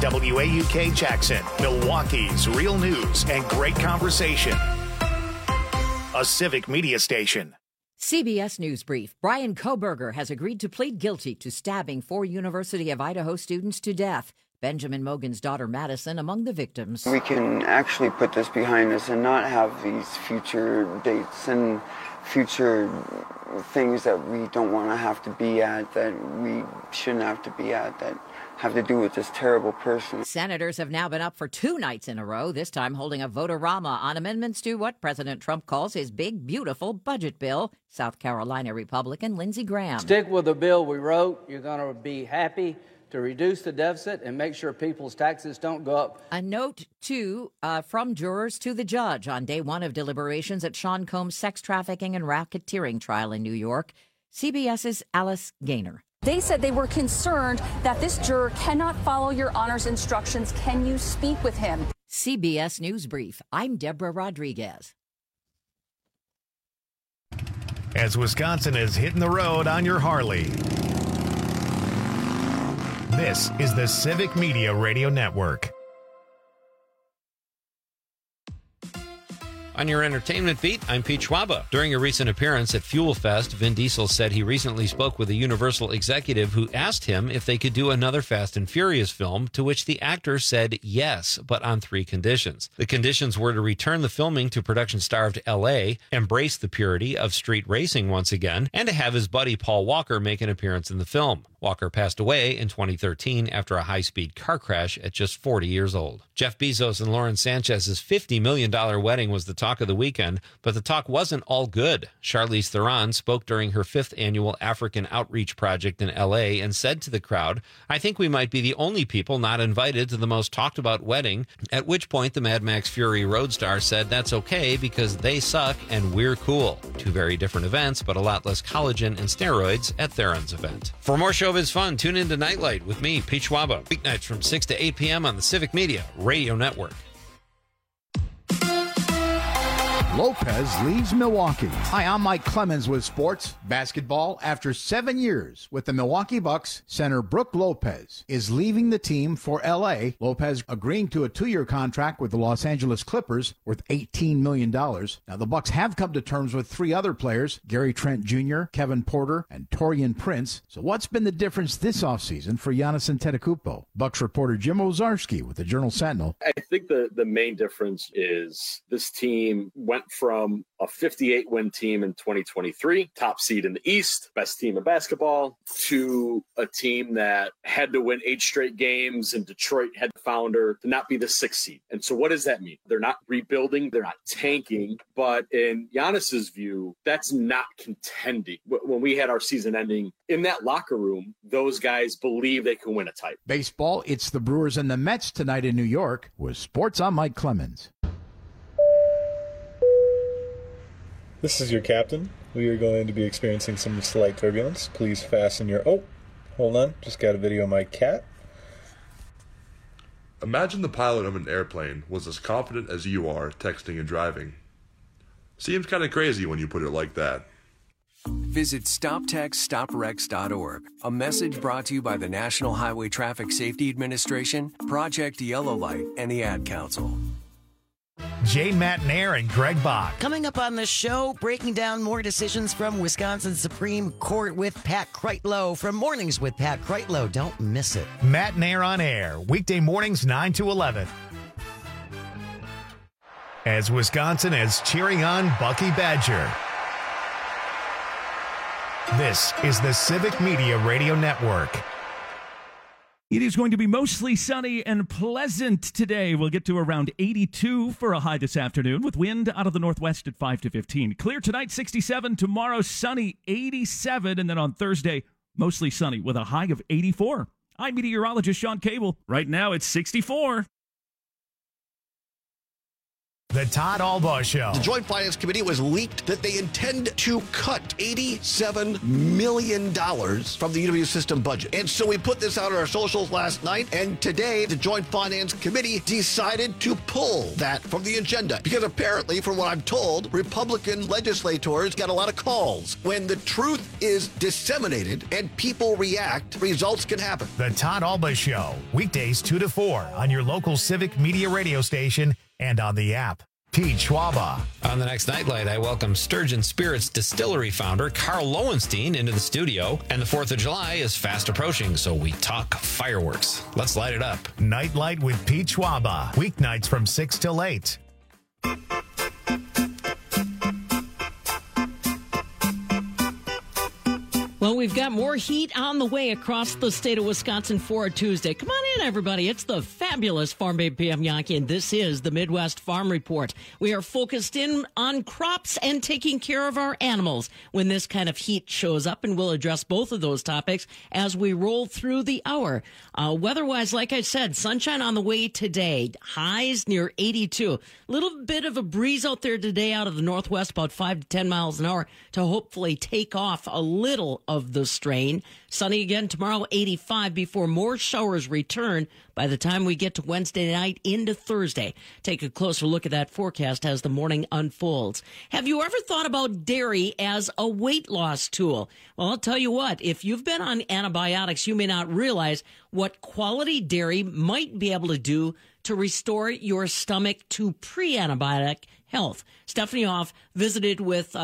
WAUK Jackson, Milwaukee's real news and great conversation. A civic media station. CBS News Brief. Brian Kohberger has agreed to plead guilty to stabbing 4 University of Idaho students to death. Benjamin Mogan's daughter Madison among the victims. We can actually put this behind us and not have these future dates and future things that we don't want to have to be at, that we shouldn't have to be at, that have to do with this terrible person. Senators have now been up for 2 nights in a row, this time holding a vote-a-rama on amendments to what President Trump calls his big, beautiful budget bill. South Carolina Republican Lindsey Graham. Stick with the bill we wrote. You're going to be happy to reduce the deficit and make sure people's taxes don't go up. A note, too, from jurors to the judge on day 1 of deliberations at Sean Combs' sex trafficking and racketeering trial in New York. CBS's Alice Gaynor. They said they were concerned that this juror cannot follow your Honor's instructions. Can you speak with him? CBS News Brief. I'm Deborah Rodriguez. As Wisconsin is hitting the road on your Harley. This is the Civic Media Radio Network. On your entertainment beat, I'm Pete Schwaba. During a recent appearance at Fuel Fest, Vin Diesel said he recently spoke with a Universal executive who asked him if they could do another Fast and Furious film, to which the actor said yes, but on 3 conditions. The conditions were to return the filming to production-starved L.A., embrace the purity of street racing once again, and to have his buddy Paul Walker make an appearance in the film. Walker passed away in 2013 after a high-speed car crash at just 40 years old. Jeff Bezos and Lauren Sanchez's $50 million wedding was the talk of the weekend, but the talk wasn't all good. Charlize Theron spoke during her 5th annual African Outreach Project in L.A. and said to the crowd, "I think we might be the only people not invited to the most talked-about wedding," at which point the Mad Max Fury road star said that's okay because they suck and we're cool. 2 very different events, but a lot less collagen and steroids at Theron's event. For more showbiz fun, tune into Nightlight with me, Pete Schwaba, weeknights from 6 to 8 p.m. on the Civic Media Radio Network. Lopez leaves Milwaukee. Hi, I'm Mike Clemens with sports basketball. After 7 years with the Milwaukee Bucks, center Brook Lopez is leaving the team for L.A. Lopez agreeing to a 2-year contract with the Los Angeles Clippers worth $18 million. Now, the Bucks have come to terms with 3 other players, Gary Trent Jr., Kevin Porter, and Taurean Prince. So what's been the difference this offseason for Giannis Antetokounmpo? Bucks reporter Jim Ozarski with the Journal-Sentinel. I think the main difference is this team went from a 58-win team in 2023, top seed in the East, best team in basketball, to a team that had to win 8 straight games, and Detroit had the founder to not be the 6th seed. And so what does that mean? They're not rebuilding, they're not tanking, but in Giannis's view, that's not contending. When we had our season ending, in that locker room, those guys believe they can win a title. Baseball, it's the Brewers and the Mets tonight in New York. With sports, I'm Mike Clemens. This is your captain. We are going to be experiencing some slight turbulence. Please fasten your... Oh, hold on. Just got a video of my cat. Imagine the pilot of an airplane was as confident as you are texting and driving. Seems kind of crazy when you put it like that. Visit StopTextStopWrecks.org. A message brought to you by the National Highway Traffic Safety Administration, Project Yellow Light, and the Ad Council. Jay Matnair and Greg Bach. Coming up on the show, breaking down more decisions from Wisconsin Supreme Court with Pat Kreitlow from Mornings with Pat Kreitlow. Don't miss it. Matnair on air, weekday mornings 9 to 11. As Wisconsin is cheering on Bucky Badger. This is the Civic Media Radio Network. It is going to be mostly sunny and pleasant today. We'll get to around 82 for a high this afternoon with wind out of the northwest at 5 to 15. Clear tonight, 67. Tomorrow, sunny, 87. And then on Thursday, mostly sunny with a high of 84. I'm meteorologist Sean Cable. Right now, it's 64. The Todd Albaugh Show. The Joint Finance Committee was leaked that they intend to cut $87 million from the UW system budget. And so we put this out on our socials last night, and today the Joint Finance Committee decided to pull that from the agenda. Because apparently, from what I'm told, Republican legislators got a lot of calls. When the truth is disseminated and people react, results can happen. The Todd Albaugh Show, weekdays 2 to 4 on your local Civic Media radio station and on the app. Pete Schwaba. On the next Nightlight, I welcome Sturgeon Spirits Distillery founder Carl Lowenstein into the studio. And the 4th of July is fast approaching, so we talk fireworks. Let's light it up. Nightlight with Pete Schwaba. Weeknights from 6 till 8. Well, we've got more heat on the way across the state of Wisconsin for a Tuesday. Come on in, everybody. It's the fabulous Farm Babe PM Yankee, and this is the Midwest Farm Report. We are focused in on crops and taking care of our animals when this kind of heat shows up, and we'll address both of those topics as we roll through the hour. Weather-wise, like I said, sunshine on the way today. Highs near 82. A little bit of a breeze out there today out of the northwest, about 5 to 10 miles an hour, to hopefully take off a little of the strain. Sunny again tomorrow, 85, before more showers return by the time we get to Wednesday night into Thursday. Take a closer look at that forecast as the morning unfolds. Have you ever thought about dairy as a weight loss tool? Well, I'll tell you what, if you've been on antibiotics, you may not realize what quality dairy might be able to do to restore your stomach to pre-antibiotic health. Stephanie Hoff visited with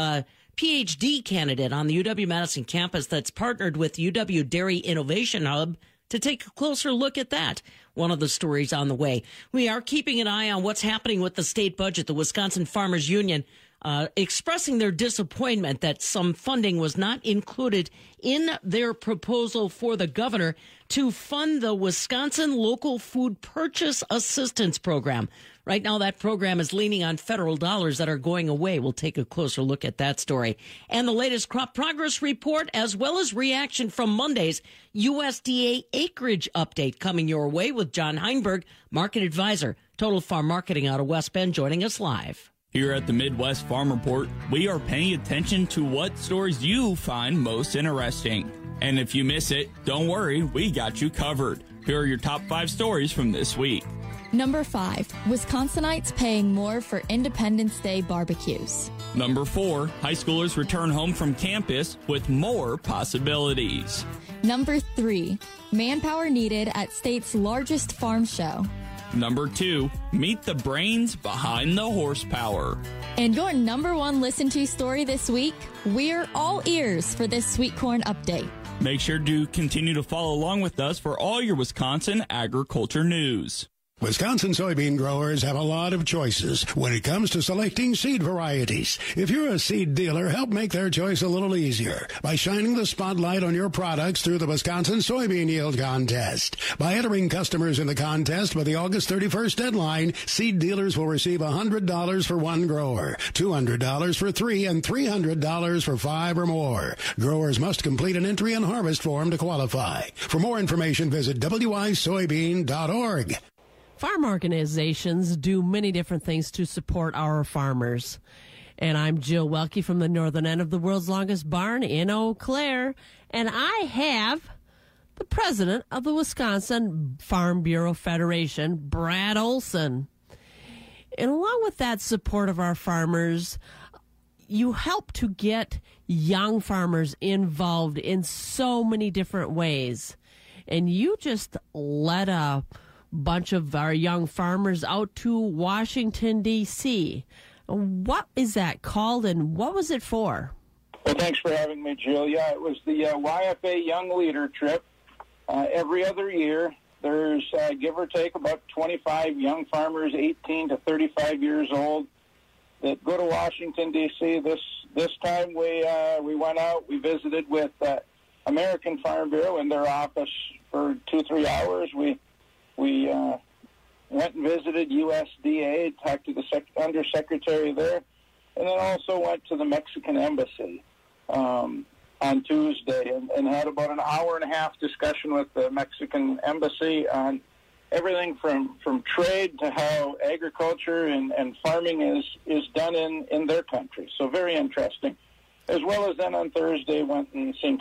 PhD candidate on the UW-Madison campus that's partnered with UW Dairy Innovation Hub to take a closer look at that. One of the stories on the way. We are keeping an eye on what's happening with the state budget. The Wisconsin Farmers Union expressing their disappointment that some funding was not included in their proposal for the governor to fund the Wisconsin Local Food Purchase Assistance Program. Right now, that program is leaning on federal dollars that are going away. We'll take a closer look at that story. And the latest crop progress report, as well as reaction from Monday's USDA acreage update coming your way with John Heinberg, market advisor, Total Farm Marketing out of West Bend, joining us live. Here at the Midwest Farm Report, we are paying attention to what stories you find most interesting. And if you miss it, don't worry, we got you covered. Here are your top 5 stories from this week. Number 5, Wisconsinites paying more for Independence Day barbecues. Number 4, high schoolers return home from campus with more possibilities. Number 3, manpower needed at state's largest farm show. Number 2, meet the brains behind the horsepower. And your number 1 listen to story this week, we're all ears for this sweet corn update. Make sure to continue to follow along with us for all your Wisconsin agriculture news. Wisconsin soybean growers have a lot of choices when it comes to selecting seed varieties. If you're a seed dealer, help make their choice a little easier by shining the spotlight on your products through the Wisconsin Soybean Yield Contest. By entering customers in the contest by the August 31st deadline, seed dealers will receive $100 for 1 grower, $200 for 3, and $300 for 5 or more. Growers must complete an entry and harvest form to qualify. For more information, visit wisoybean.org. Farm organizations do many different things to support our farmers. And I'm Jill Welke from the northern end of the world's longest barn in Eau Claire. And I have the president of the Wisconsin Farm Bureau Federation, Brad Olson. And along with that support of our farmers, you help to get young farmers involved in so many different ways. And you just led a bunch of our young farmers out to Washington, D.C. What is that called, and what was it for? Well, thanks for having me, Jill. Yeah, it was the YFA Young Leader Trip. Every other year, there's, give or take, about 25 young farmers, 18 to 35 years old, that go to Washington, D.C. This time we went out, we visited with American Farm Bureau in their office for 2-3 hours. We went and visited USDA, talked to the undersecretary there, and then also went to the Mexican Embassy on Tuesday and had about an hour-and-a-half discussion with the Mexican Embassy on everything from trade to how agriculture and farming is done in their country. So very interesting. As well as then on Thursday went and seen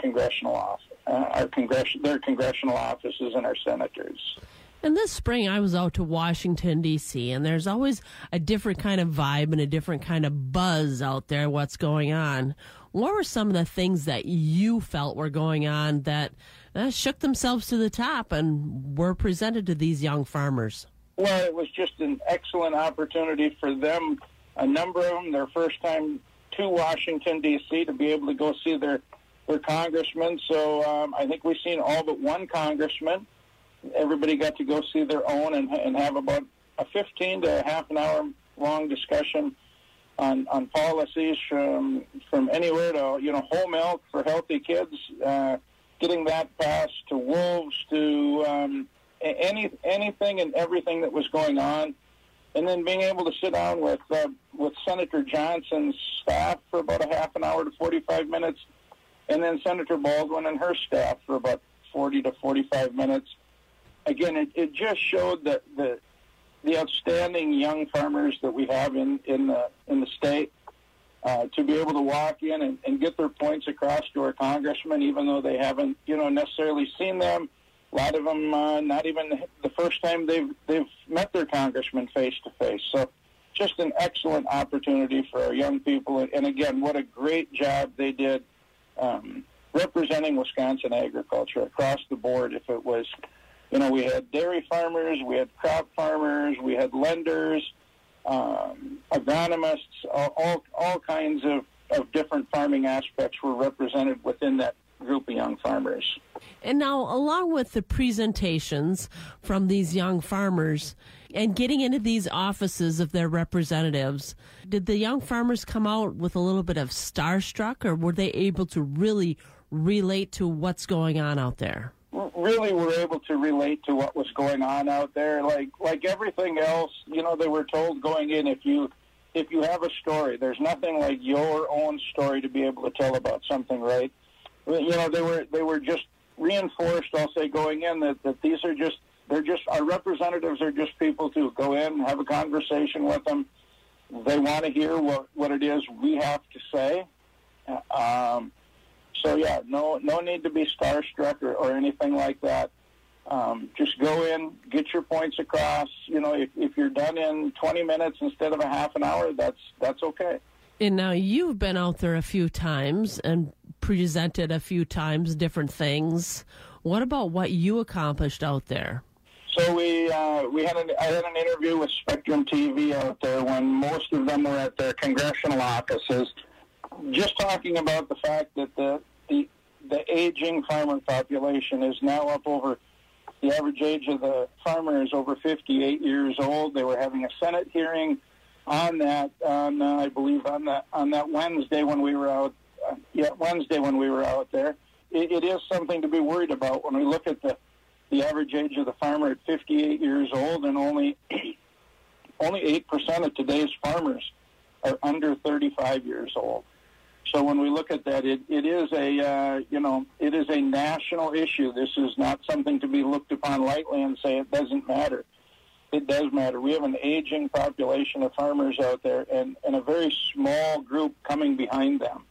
their congressional offices and our senators. And this spring, I was out to Washington, D.C., and there's always a different kind of vibe and a different kind of buzz out there, what's going on. What were some of the things that you felt were going on that shook themselves to the top and were presented to these young farmers? Well, it was just an excellent opportunity for them, a number of them, their first time to Washington, D.C., to be able to go see their congressman. So I think we've seen all but one congressman. Everybody got to go see their own and have about a 15 to half an hour long discussion on policies from anywhere to, whole milk for healthy kids, getting that passed, to wolves, to anything and everything that was going on. And then being able to sit down with Senator Johnson's staff for about a half an hour to 45 minutes, and then Senator Baldwin and her staff for about 40 to 45 minutes. Again, it just showed that the outstanding young farmers that we have in the state, to be able to walk in and get their points across to our congressmen, even though they haven't necessarily seen them. A lot of them not even the first time they've met their congressman face to face. So just an excellent opportunity for our young people. And again, what a great job they did representing Wisconsin agriculture across the board. If it was, we had dairy farmers, we had crop farmers, we had lenders, agronomists, all kinds of different farming aspects were represented within that group of young farmers. And now, along with the presentations from these young farmers and getting into these offices of their representatives, did the young farmers come out with a little bit of starstruck, or were they able to really relate to what's going on out there? Really were able to relate to what was going on out there. Like everything else, they were told going in, if you have a story, there's nothing like your own story to be able to tell about something, right? They were just reinforced, I'll say, going in that these are our representatives are just people to go in, have a conversation with them. They want to hear what it is we have to say. So yeah, no need to be starstruck or anything like that. Just go in, get your points across. If you're done in 20 minutes instead of a half an hour, that's okay. And now you've been out there a few times and presented a few times different things. What about what you accomplished out there? So I had an interview with Spectrum TV out there when most of them were at their congressional offices, just talking about the fact that the aging farmer population is now up over, the average age of the farmer is over 58 years old. They were having a Senate hearing on that, I believe on that Wednesday when we were out. Wednesday when we were out there. It is something to be worried about when we look at the average age of the farmer at 58 years old, and only 8% of today's farmers are under 35 years old. So when we look at that, it is a national issue. This is not something to be looked upon lightly and say it doesn't matter. It does matter. We have an aging population of farmers out there, and a very small group coming behind them.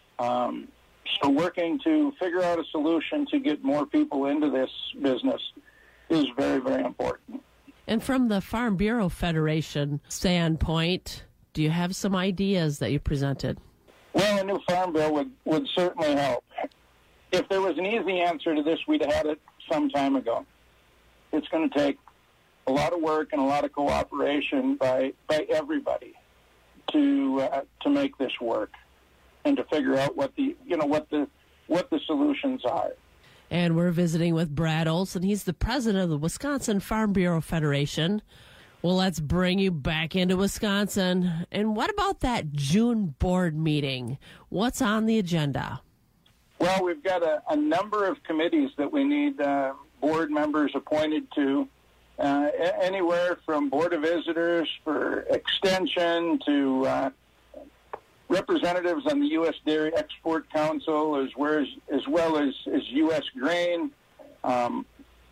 So working to figure out a solution to get more people into this business is very, very important. And from the Farm Bureau Federation standpoint, do you have some ideas that you presented? Well, a new farm bill would certainly help. If there was an easy answer to this, we'd have had it some time ago. It's going to take a lot of work and a lot of cooperation by everybody to make this work and to figure out what the solutions are. And we're visiting with Brad Olson. He's the president of the Wisconsin Farm Bureau Federation. Well, let's bring you back into Wisconsin. And what about that June board meeting? What's on the agenda? Well, we've got a number of committees that we need board members appointed to, anywhere from Board of Visitors for Extension to representatives on the U.S. Dairy Export Council, as well as U.S. Grain,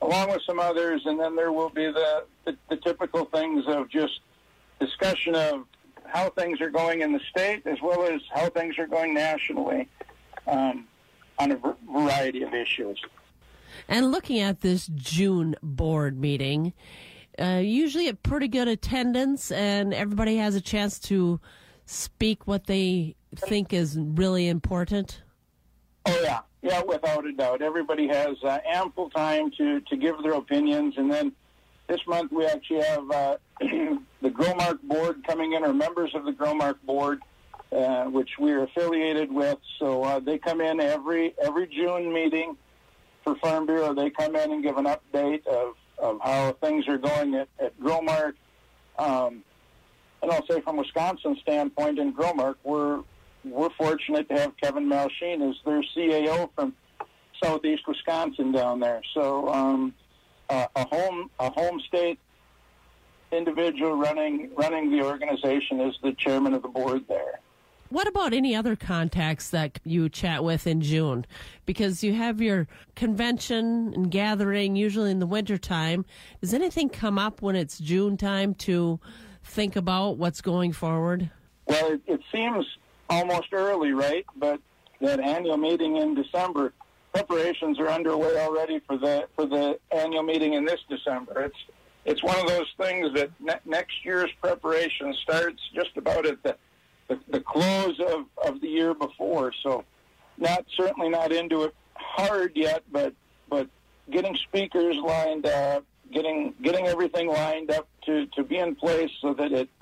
along with some others, and then there will be the typical things of just discussion of how things are going in the state as well as how things are going nationally on a variety of issues. And looking at this June board meeting, usually a pretty good attendance, and everybody has a chance to speak what they think is really important. Oh, yeah. Yeah, without a doubt. Everybody has ample time to give their opinions. And then this month we actually have the Growmark board coming in, or members of the Growmark board, which we're affiliated with. So they come in every June meeting for Farm Bureau. They come in and give an update of how things are going at Growmark. And I'll say from Wisconsin standpoint in Growmark, we're fortunate to have Kevin Malsheen as their CAO from southeast Wisconsin down there. So a home state individual running the organization is the chairman of the board there. What about any other contacts that you chat with in June? Because you have your convention and gathering usually in the wintertime. Does anything come up when it's June time to think about what's going forward? Well, it seems almost early, right? But that annual meeting in December, preparations are underway already for the annual meeting in this December. It's one of those things that next year's preparation starts just about at the close of the year before. So certainly not into it hard yet, but getting speakers lined up, getting everything lined up to be in place so that it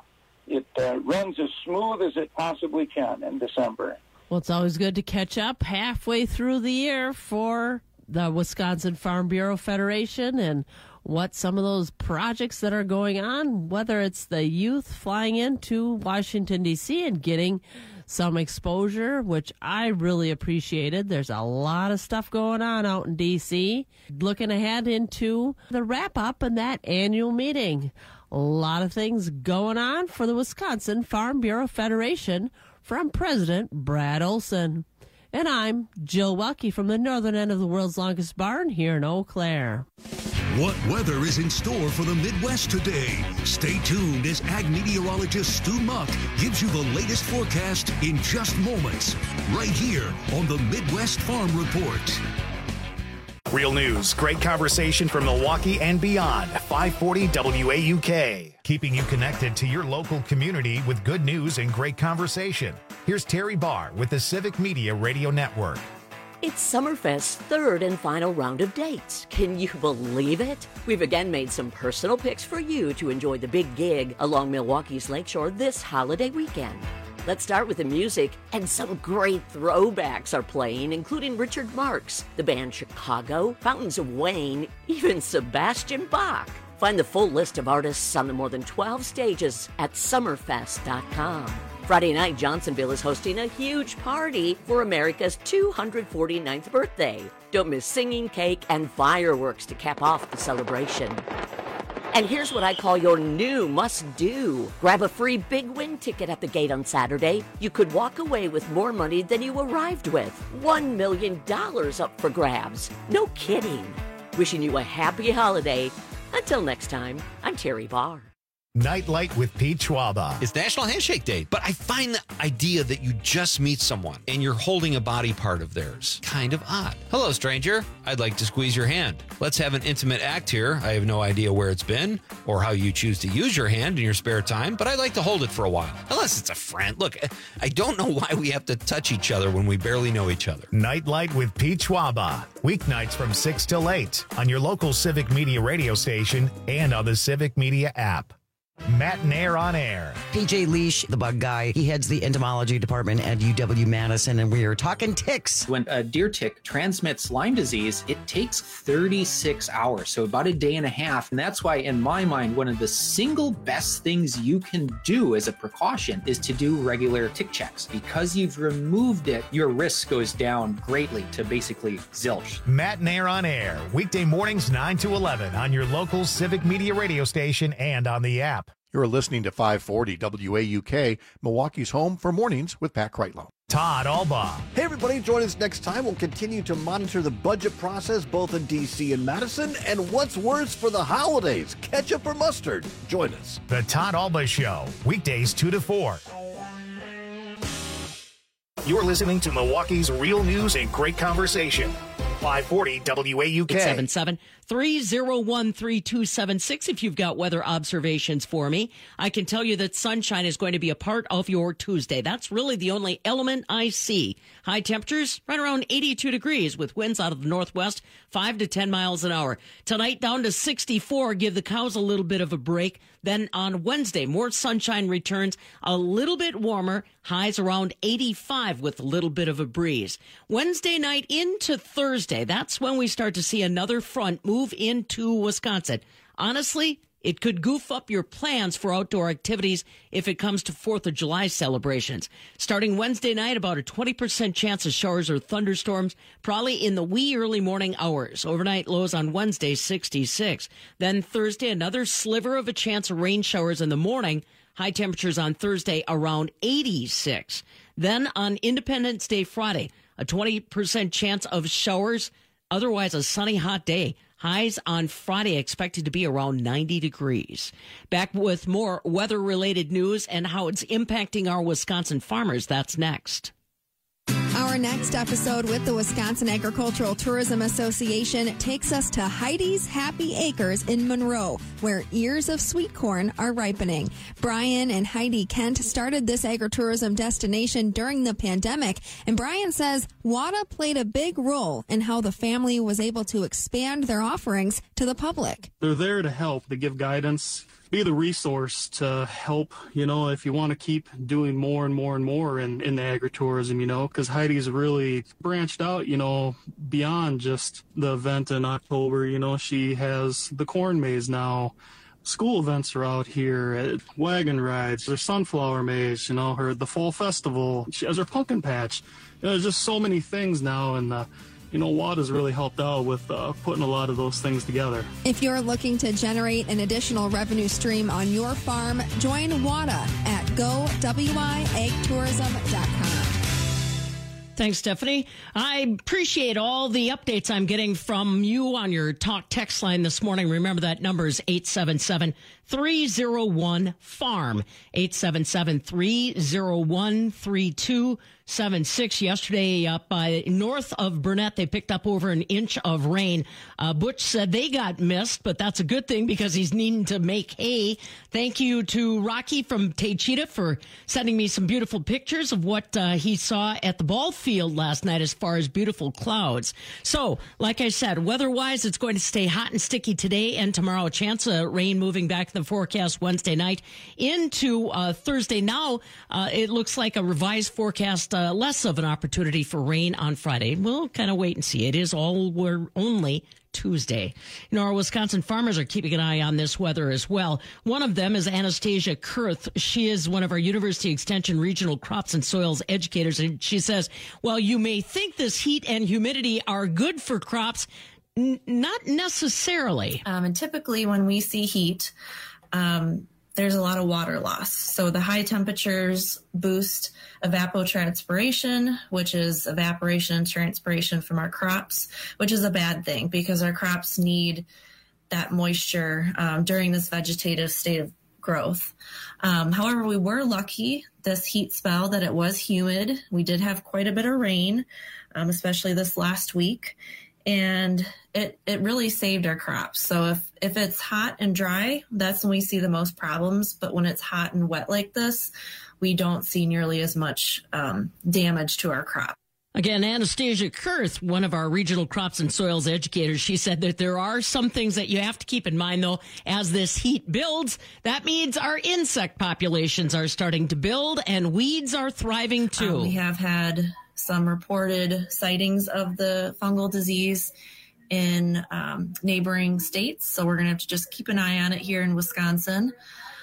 runs as smooth as it possibly can in December. Well, it's always good to catch up halfway through the year for the Wisconsin Farm Bureau Federation and what some of those projects that are going on, whether it's the youth flying into Washington, D.C. and getting some exposure, which I really appreciated. There's a lot of stuff going on out in D.C. Looking ahead into the wrap-up and that annual meeting. A lot of things going on for the Wisconsin Farm Bureau Federation from President Brad Olson. And I'm Jill Welke from the northern end of the world's longest barn here in Eau Claire. What weather is in store for the Midwest today? Stay tuned as ag meteorologist Stu Muck gives you the latest forecast in just moments, right here on the Midwest Farm Report. Real news, great conversation from Milwaukee and beyond. 540 WAUK. Keeping you connected to your local community with good news and great conversation. Here's Terry Barr with the Civic Media Radio Network. It's Summerfest's third and final round of dates. Can you believe it? We've again made some personal picks for you to enjoy the big gig along Milwaukee's Lakeshore this holiday weekend. Let's start with the music, and some great throwbacks are playing, including Richard Marx, the band Chicago, Fountains of Wayne, even Sebastian Bach. Find the full list of artists on the more than 12 stages at summerfest.com. Friday night, Johnsonville is hosting a huge party for America's 249th birthday. Don't miss singing, cake, and fireworks to cap off the celebration. And here's what I call your new must-do. Grab a free Big Win ticket at the gate on Saturday. You could walk away with more money than you arrived with. $1 million up for grabs. No kidding. Wishing you a happy holiday. Until next time, I'm Terry Barr. Nightlight with Pete Schwaba. It's National Handshake Day, but I find the idea that you just meet someone and you're holding a body part of theirs kind of odd. Hello, stranger. I'd like to squeeze your hand. Let's have an intimate act here. I have no idea where it's been or how you choose to use your hand in your spare time, but I'd like to hold it for a while. Unless it's a friend. Look, I don't know why we have to touch each other when we barely know each other. Nightlight with Pete Schwaba. Weeknights from 6 till 8 on your local Civic Media radio station and on the Civic Media app. Matt and Air on Air. PJ Leash, the bug guy, he heads the entomology department at UW-Madison, and we are talking ticks. When a deer tick transmits Lyme disease, it takes 36 hours, so about a day and a half. And that's why, in my mind, one of the single best things you can do as a precaution is to do regular tick checks. Because you've removed it, your risk goes down greatly to basically zilch. Matt and Air on Air, weekday mornings 9 to 11 on your local Civic Media radio station and on the app. You're listening to 540 WAUK, Milwaukee's home for mornings with Pat Kreitlow. Todd Alba. Hey, everybody, join us next time. We'll continue to monitor the budget process both in D.C. and Madison. And what's worse for the holidays, ketchup or mustard? Join us. The Todd Alba Show, weekdays 2 to 4. You're listening to Milwaukee's Real News and Great Conversation. 540 WAUK. 877-301-3276 if you've got weather observations for me. I can tell you that sunshine is going to be a part of your Tuesday. That's really the only element I see. High temperatures right around 82 degrees with winds out of the northwest, 5 to 10 miles an hour. Tonight down to 64, give the cows a little bit of a break. Then on Wednesday, more sunshine returns, a little bit warmer, highs around 85 with a little bit of a breeze. Wednesday night into Thursday, that's when we start to see another front move into Wisconsin. Honestly, it could goof up your plans for outdoor activities if it comes to 4th of July celebrations. Starting Wednesday night, about a 20% chance of showers or thunderstorms, probably in the wee early morning hours. Overnight lows on Wednesday, 66. Then Thursday, another sliver of a chance of rain showers in the morning. High temperatures on Thursday around 86. Then on Independence Day Friday, a 20% chance of showers. Otherwise, a sunny, hot day. Highs on Friday expected to be around 90 degrees. Back with more weather-related news and how it's impacting our Wisconsin farmers. That's next. Our next episode with the Wisconsin Agricultural Tourism Association takes us to Heidi's Happy Acres in Monroe, where ears of sweet corn are ripening. Brian and Heidi Kent started this agritourism destination during the pandemic, and Brian says WADA played a big role in how the family was able to expand their offerings to the public. They're there to help, to give guidance, be the resource to help, if you want to keep doing more and more and more in the agritourism, because Heidi's really branched out, beyond just the event in October. She has the corn maze now. School events are out here, wagon rides, there's sunflower maze, the fall festival. She has her pumpkin patch. There's just so many things now, and WADA's really helped out with putting a lot of those things together. If you're looking to generate an additional revenue stream on your farm, join WADA at gowiagtourism.com. Thanks, Stephanie. I appreciate all the updates I'm getting from you on your talk text line this morning. Remember that number is 877-301-FARM, 877-301-3276. Yesterday up north of Burnett, they picked up over an inch of rain. Butch said they got missed, but that's a good thing because he's needing to make hay. Thank you to Rocky from Taycheetah for sending me some beautiful pictures of what he saw at the ball field last night as far as beautiful clouds. So, like I said, weather-wise, it's going to stay hot and sticky today and tomorrow. A chance of rain moving back to the forecast Wednesday night into Thursday. Now, it looks like a revised forecast, less of an opportunity for rain on Friday. We'll kind of wait and see. It is only Tuesday. Our Wisconsin farmers are keeping an eye on this weather as well. One of them is Anastasia Kurth. She is one of our University Extension regional crops and soils educators. And she says, well, you may think this heat and humidity are good for crops. Not necessarily. And typically when we see heat, there's a lot of water loss. So the high temperatures boost evapotranspiration, which is evaporation and transpiration from our crops, which is a bad thing because our crops need that moisture during this vegetative state of growth. However, we were lucky this heat spell that it was humid. We did have quite a bit of rain, especially this last week. And it really saved our crops. So if it's hot and dry, that's when we see the most problems. But when it's hot and wet like this, we don't see nearly as much damage to our crop. Again, Anastasia Kurth, one of our regional crops and soils educators, she said that there are some things that you have to keep in mind, though, as this heat builds. That means our insect populations are starting to build and weeds are thriving too. We have had some reported sightings of the fungal disease in neighboring states. So we're going to have to just keep an eye on it here in Wisconsin.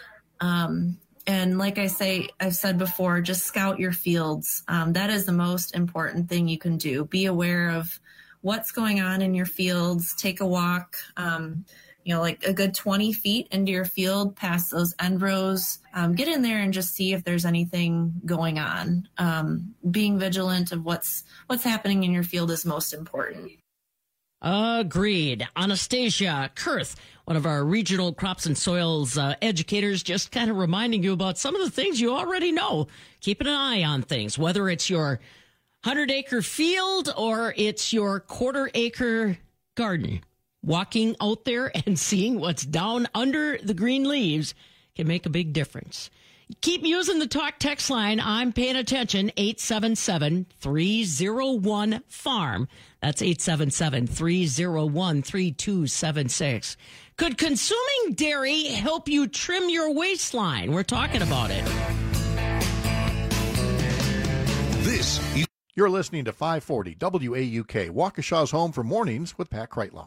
And like I've said before, just scout your fields. That is the most important thing you can do. Be aware of what's going on in your fields. Take a walk. like a good 20 feet into your field past those end rows. Get in there and just see if there's anything going on. Being vigilant of what's happening in your field is most important. Agreed. Anastasia Kurth, one of our regional crops and soils educators, just kind of reminding you about some of the things you already know. Keeping an eye on things, whether it's your 100-acre field or it's your quarter-acre garden. Walking out there and seeing what's down under the green leaves can make a big difference. Keep using the talk text line. I'm paying attention. 877-301-FARM. That's 877-301-3276. Could consuming dairy help you trim your waistline? We're talking about it. You're listening to 540 WAUK, Waukesha's home for mornings with Pat Kreitlow.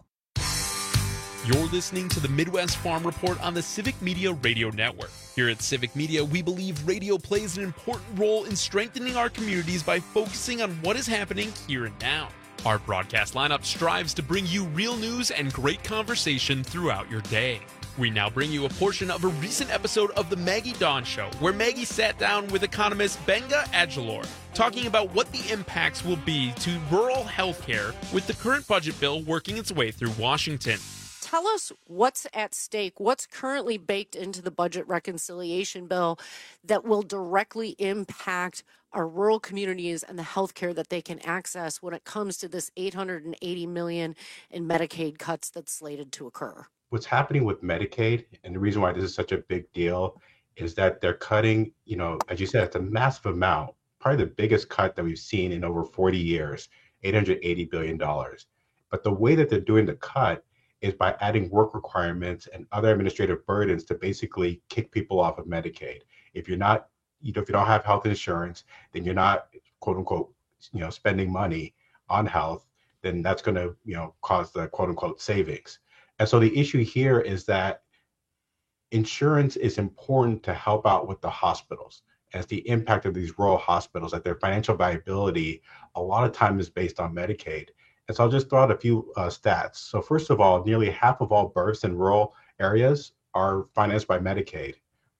You're listening to the Midwest Farm Report on the Civic Media Radio Network. Here at Civic Media, we believe radio plays an important role in strengthening our communities by focusing on what is happening here and now. Our broadcast lineup strives to bring you real news and great conversation throughout your day. We now bring you a portion of a recent episode of The Maggie Dawn Show, where Maggie sat down with economist Benga Adjalor, talking about what the impacts will be to rural health care with the current budget bill working its way through Washington. Tell us what's at stake, what's currently baked into the budget reconciliation bill that will directly impact our rural communities and the health care that they can access when it comes to this $880 million in Medicaid cuts that's slated to occur. What's happening with Medicaid, and the reason why this is such a big deal, is that they're cutting, as you said, it's a massive amount, probably the biggest cut that we've seen in over 40 years, $880 billion. But the way that they're doing the cut is by adding work requirements and other administrative burdens to basically kick people off of Medicaid. If you're not, if you don't have health insurance, then you're not, quote unquote, spending money on health, then that's going to, cause the quote unquote savings. And so the issue here is that insurance is important to help out with the hospitals, as the impact of these rural hospitals, that their financial viability a lot of time is based on Medicaid. And so I'll just throw out a few stats. So first of all, nearly half of all births in rural areas are financed by Medicaid.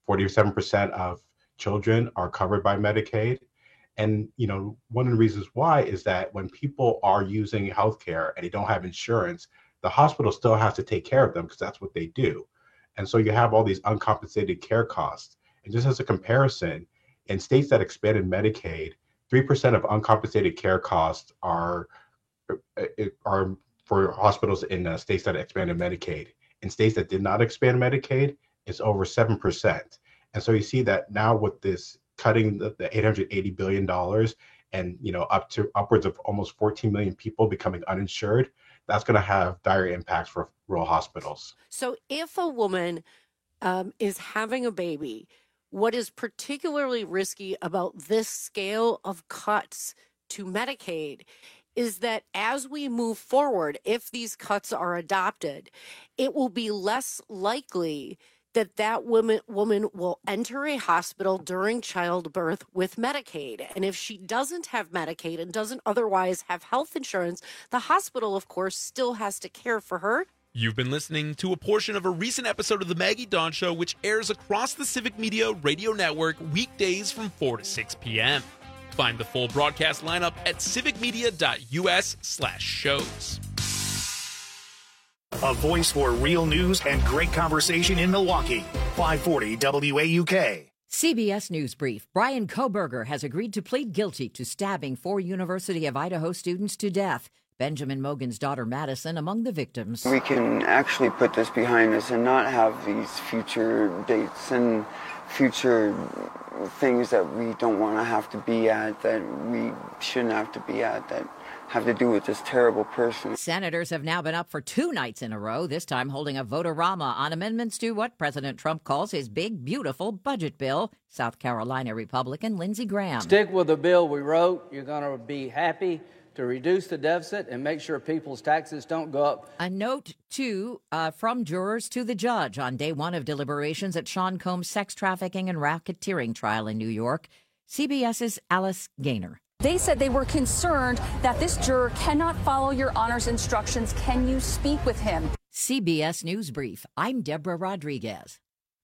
47% of children are covered by Medicaid. And, one of the reasons why is that when people are using healthcare and they don't have insurance, the hospital still has to take care of them because that's what they do. And so you have all these uncompensated care costs. And just as a comparison, in states that expanded Medicaid, 3% of uncompensated care costs are for hospitals in states that expanded Medicaid. In states that did not expand Medicaid, it's over 7%. And so you see that now with this cutting the $880 billion and upwards of almost 14 million people becoming uninsured, that's going to have dire impacts for rural hospitals. So if a woman is having a baby, what is particularly risky about this scale of cuts to Medicaid is that as we move forward, if these cuts are adopted, it will be less likely that woman will enter a hospital during childbirth with Medicaid. And if she doesn't have Medicaid and doesn't otherwise have health insurance, the hospital, of course, still has to care for her. You've been listening to a portion of a recent episode of The Maggie Dawn Show, which airs across the Civic Media Radio Network weekdays from 4 to 6 p.m. Find the full broadcast lineup at civicmedia.us/shows. A voice for real news and great conversation in Milwaukee. 540 WAUK. CBS News Brief. Brian Kohberger has agreed to plead guilty to stabbing 4 University of Idaho students to death. Benjamin Mogan's daughter Madison among the victims. We can actually put this behind us and not have these future dates and future things that we don't want to have to be at, that we shouldn't have to be at, that have to do with this terrible person. Senators have now been up for 2 nights in a row, this time holding a vote-a-rama on amendments to what President Trump calls his big, beautiful budget bill. South Carolina Republican Lindsey Graham. Stick with the bill we wrote. You're going to be happy to reduce the deficit and make sure people's taxes don't go up. A note, too, from jurors to the judge on day 1 of deliberations at Sean Combs' sex trafficking and racketeering trial in New York. CBS's Alice Gaynor. They said they were concerned that this juror cannot follow your honor's instructions. Can you speak with him? CBS News Brief. I'm Deborah Rodriguez.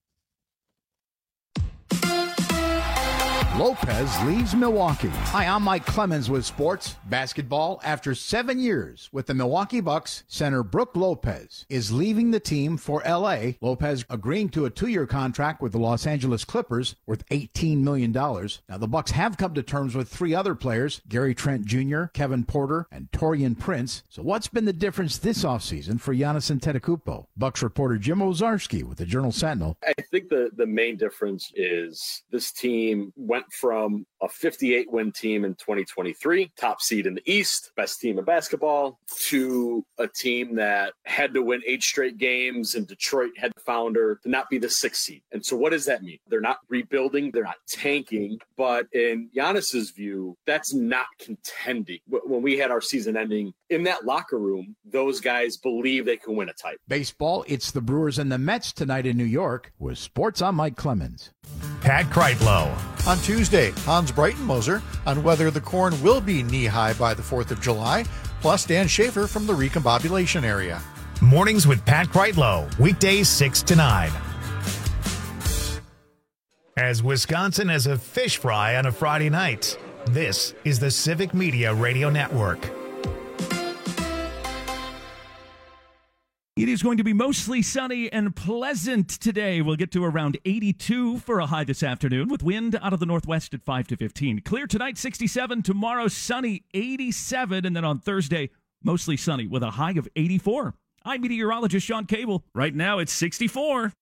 Lopez leaves Milwaukee. Hi, I'm Mike Clemens with sports basketball. After 7 years with the Milwaukee Bucks, center Brook Lopez is leaving the team for L.A. Lopez agreeing to a 2-year contract with the Los Angeles Clippers worth $18 million. Now, the Bucks have come to terms with 3 other players, Gary Trent Jr., Kevin Porter, and Taurean Prince. So what's been the difference this offseason for Giannis Antetokounmpo? Bucks reporter Jim Ozarski with the Journal-Sentinel. I think the main difference is this team went from a 58-win team in 2023, top seed in the East, best team in basketball, to a team that had to win 8 straight games, and Detroit had found her to not be the 6th seed. And so what does that mean? They're not rebuilding, they're not tanking, but in Giannis's view, that's not contending. When we had our season ending, in that locker room, those guys believe they can win a title. Baseball, it's the Brewers and the Mets tonight in New York. With sports, I'm Mike Clemens. Pat Kreitlow. On Tuesday, Hans Breitenmoser on whether the corn will be knee-high by the 4th of July, plus Dan Schaefer from the recombobulation area. Mornings with Pat Kreitlow, weekdays 6 to 9. As Wisconsin has a fish fry on a Friday night, this is the Civic Media Radio Network. It is going to be mostly sunny and pleasant today. We'll get to around 82 for a high this afternoon with wind out of the northwest at 5 to 15. Clear tonight, 67. Tomorrow, sunny, 87. And then on Thursday, mostly sunny with a high of 84. I'm meteorologist Sean Cable. Right now, it's 64.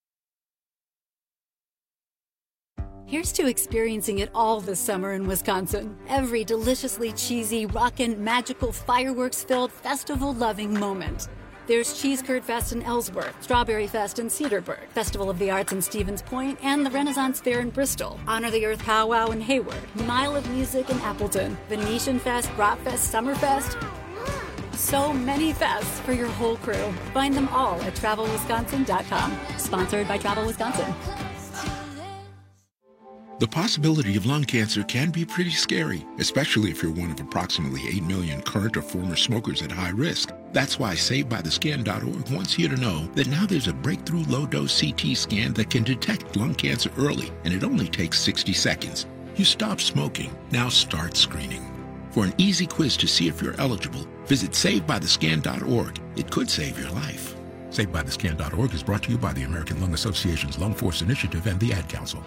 Here's to experiencing it all this summer in Wisconsin. Every deliciously cheesy, rockin', magical, fireworks-filled, festival-loving moment. There's Cheese Curd Fest in Ellsworth, Strawberry Fest in Cedarburg, Festival of the Arts in Stevens Point, and the Renaissance Fair in Bristol, Honor the Earth Powwow in Hayward, Mile of Music in Appleton, Venetian Fest, Rock Fest, Summerfest. So many fests for your whole crew. Find them all at TravelWisconsin.com. Sponsored by Travel Wisconsin. The possibility of lung cancer can be pretty scary, especially if you're one of approximately 8 million current or former smokers at high risk. That's why SaveByTheScan.org wants you to know that now there's a breakthrough low-dose CT scan that can detect lung cancer early, and it only takes 60 seconds. You stop smoking, now start screening. For an easy quiz to see if you're eligible, visit SaveByTheScan.org. It could save your life. SaveByTheScan.org is brought to you by the American Lung Association's Lung Force Initiative and the Ad Council.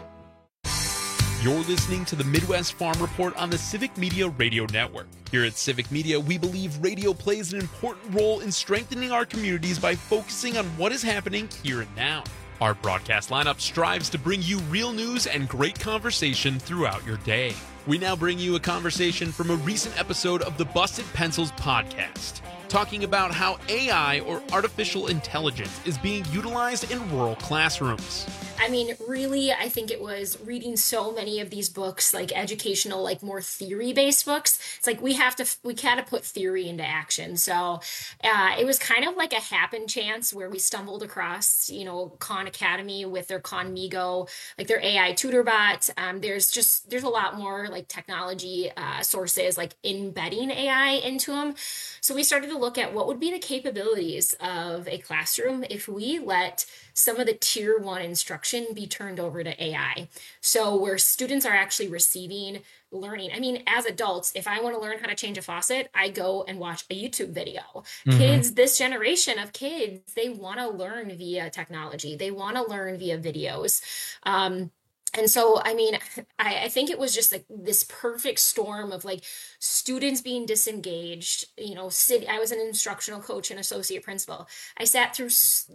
You're listening to the Midwest Farm Report on the Civic Media Radio Network. Here at Civic Media, we believe radio plays an important role in strengthening our communities by focusing on what is happening here and now. Our broadcast lineup strives to bring you real news and great conversation throughout your day. We now bring you a conversation from a recent episode of the Busted Pencils podcast, talking about how AI, or artificial intelligence, is being utilized in rural classrooms. I mean, really, I think it was reading so many of these books, like educational, like more theory-based books. It's like we gotta put theory into action. So it was kind of like a happen chance where we stumbled across, Khan Academy with their Khanmigo, like their AI tutor bot. There's a lot more like technology sources like embedding AI into them. So we started to look at what would be the capabilities of a classroom if we let some of the tier 1 instruction be turned over to AI. So where students are actually receiving learning. I mean, as adults, if I want to learn how to change a faucet, I go and watch a YouTube video. Mm-hmm. Kids, this generation of kids, they want to learn via technology. They want to learn via videos. And so, I mean, I think it was just like this perfect storm of like students being disengaged, I was an instructional coach and associate principal. I've sat through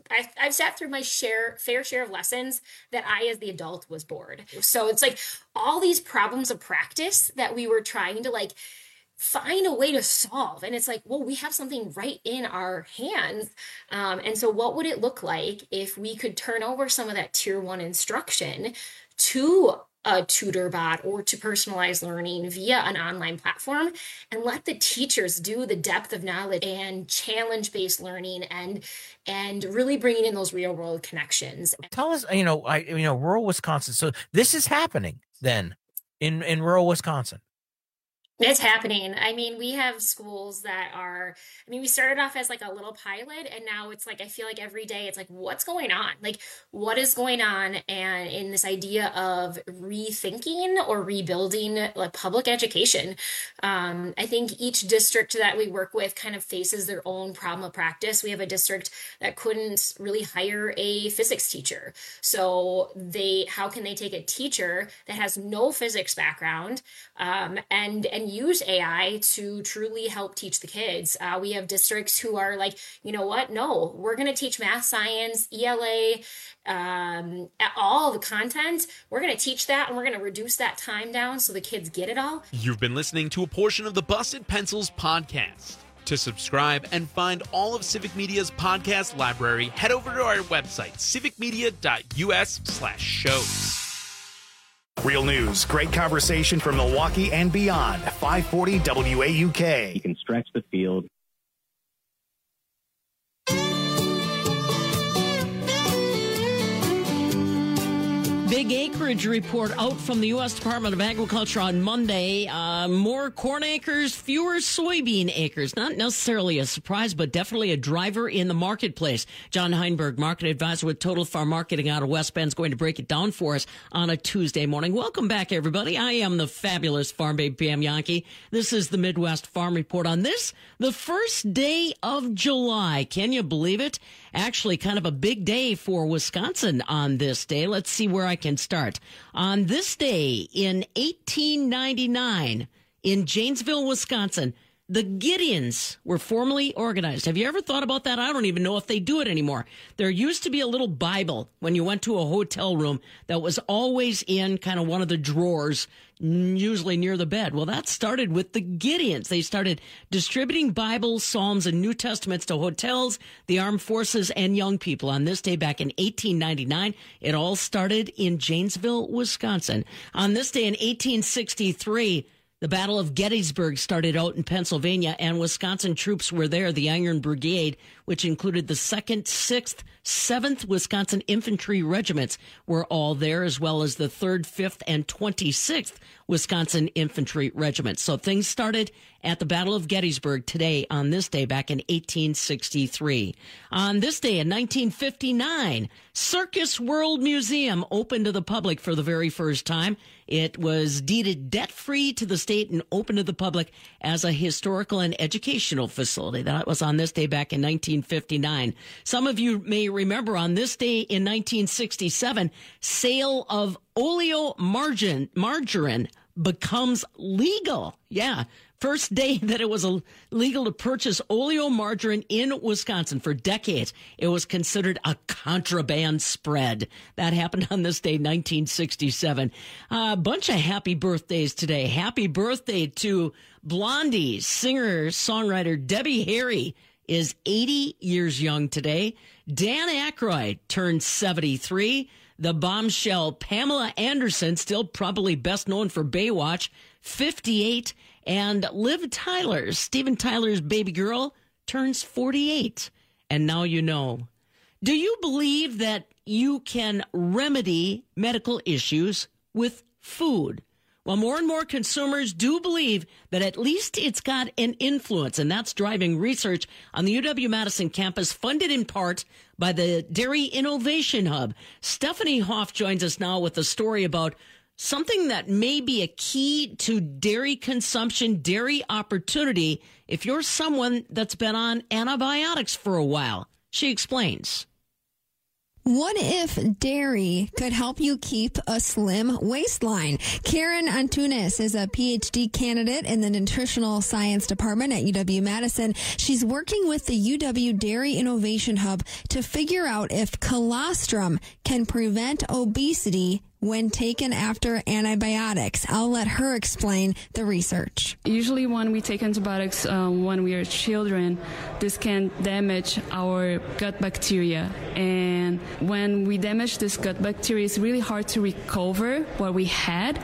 my fair share of lessons that I, as the adult, was bored. So it's like all these problems of practice that we were trying to like find a way to solve. And it's like, well, we have something right in our hands. And so what would it look like if we could turn over some of that tier 1 instruction to a tutor bot or to personalized learning via an online platform and let the teachers do the depth of knowledge and challenge-based learning and really bringing in those real-world connections. Tell us, rural Wisconsin. So this is happening then in rural Wisconsin. It's happening. I mean, we have schools that are, we started off as like a little pilot, and now it's like, I feel like every day it's like, what's going on? Like, what is going on? And in this idea of rethinking or rebuilding like public education, I think each district that we work with kind of faces their own problem of practice. We have a district that couldn't really hire a physics teacher. So how can they take a teacher that has no physics background, and use AI to truly help teach the kids? We have districts who are like, you know what? No, we're going to teach math, science, ELA, all the content. We're going to teach that, and we're going to reduce that time down so the kids get it all. You've been listening to a portion of the Busted Pencils podcast. To subscribe and find all of Civic Media's podcast library, head over to our website, civicmedia.us/shows. Real news, great conversation from Milwaukee and beyond. 540 WAUK. You can stretch the field. Big acreage report out from the U.S. Department of Agriculture on Monday. More corn acres, fewer soybean acres. Not necessarily a surprise, but definitely a driver in the marketplace. John Heinberg, market advisor with Total Farm Marketing out of West Bend, is going to break it down for us on a Tuesday morning. Welcome back, everybody. I am the fabulous Farm Babe Pam Yankee. This is the Midwest Farm Report on this, the first day of July. Can you believe it? Actually, kind of a big day for Wisconsin on this day. Let's see where I can start. On this day in 1899, in Janesville, Wisconsin, the Gideons were formally organized. Have you ever thought about that? I don't even know if they do it anymore. There used to be a little Bible when you went to a hotel room that was always in kind of one of the drawers, usually near the bed. Well, that started with the Gideons. They started distributing Bibles, Psalms, and New Testaments to hotels, the armed forces, and young people. On this day back in 1899, it all started in Janesville, Wisconsin. On this day in 1863, the Battle of Gettysburg started out in Pennsylvania, and Wisconsin troops were there. The Iron Brigade, which included the 2nd, 6th, 7th Wisconsin Infantry Regiments, were all there, as well as the 3rd, 5th, and 26th Wisconsin Infantry Regiments. So things started at the Battle of Gettysburg today, on this day, back in 1863. On this day in 1959, Circus World Museum opened to the public for the very first time. It was deeded debt-free to the state and open to the public as a historical and educational facility. That was on this day back in 1959. Some of you may remember on this day in 1967, sale of oleomargarine becomes legal. Yeah. First day that it was legal to purchase oleomargarine in Wisconsin. For decades, it was considered a contraband spread. That happened on this day, 1967. A bunch of happy birthdays today. Happy birthday to Blondie singer-songwriter Debbie Harry is 80 years young today. Dan Aykroyd turned 73. The bombshell Pamela Anderson, still probably best known for Baywatch, 58. And Liv Tyler, Steven Tyler's baby girl, turns 48. And now you know. Do you believe that you can remedy medical issues with food? Well, more and more consumers do believe that at least it's got an influence, and that's driving research on the UW-Madison campus, funded in part by the Dairy Innovation Hub. Stephanie Hoff joins us now with a story about something that may be a key to dairy consumption, dairy opportunity, if you're someone that's been on antibiotics for a while. She explains. What if dairy could help you keep a slim waistline? Karen Antunes is a PhD candidate in the Nutritional Science Department at UW-Madison. She's working with the UW Dairy Innovation Hub to figure out if colostrum can prevent obesity when taken after antibiotics. I'll let her explain the research. Usually when we take antibiotics when we are children, this can damage our gut bacteria. And when we damage this gut bacteria, it's really hard to recover what we had.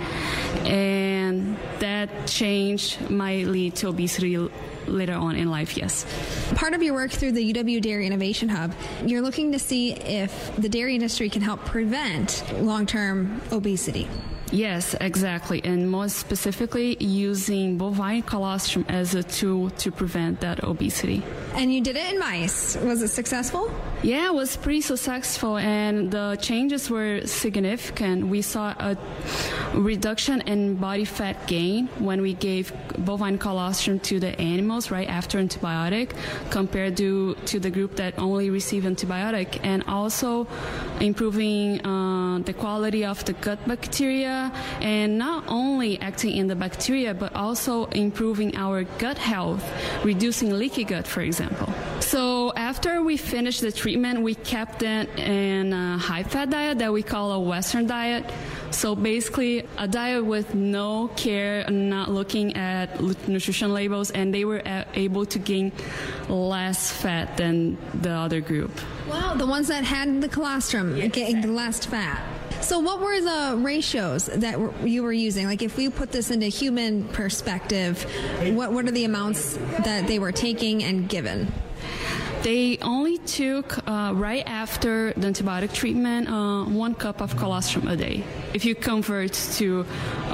And that change might lead to obesity later on in life, yes. Part of your work through the UW Dairy Innovation Hub, you're looking to see if the dairy industry can help prevent long-term obesity. Yes, exactly. And more specifically, using bovine colostrum as a tool to prevent that obesity. And you did it in mice. Was it successful? Yeah, it was pretty successful, and the changes were significant. We saw a reduction in body fat gain when we gave bovine colostrum to the animals right after antibiotic compared to the group that only received antibiotic, and also improving the quality of the gut bacteria, and not only acting in the bacteria but also improving our gut health, reducing leaky gut, for example. So after we finished the treatment, we kept it in a high-fat diet that we call a Western diet. So basically a diet with no care, not looking at nutrition labels, and they were able to gain less fat than the other group. Wow, the ones that had the colostrum gained less fat. So what were the ratios that you were using? Like if we put this into human perspective, what are the amounts that they were taking and given? They only took, right after the antibiotic treatment, 1 cup of colostrum a day, if you convert to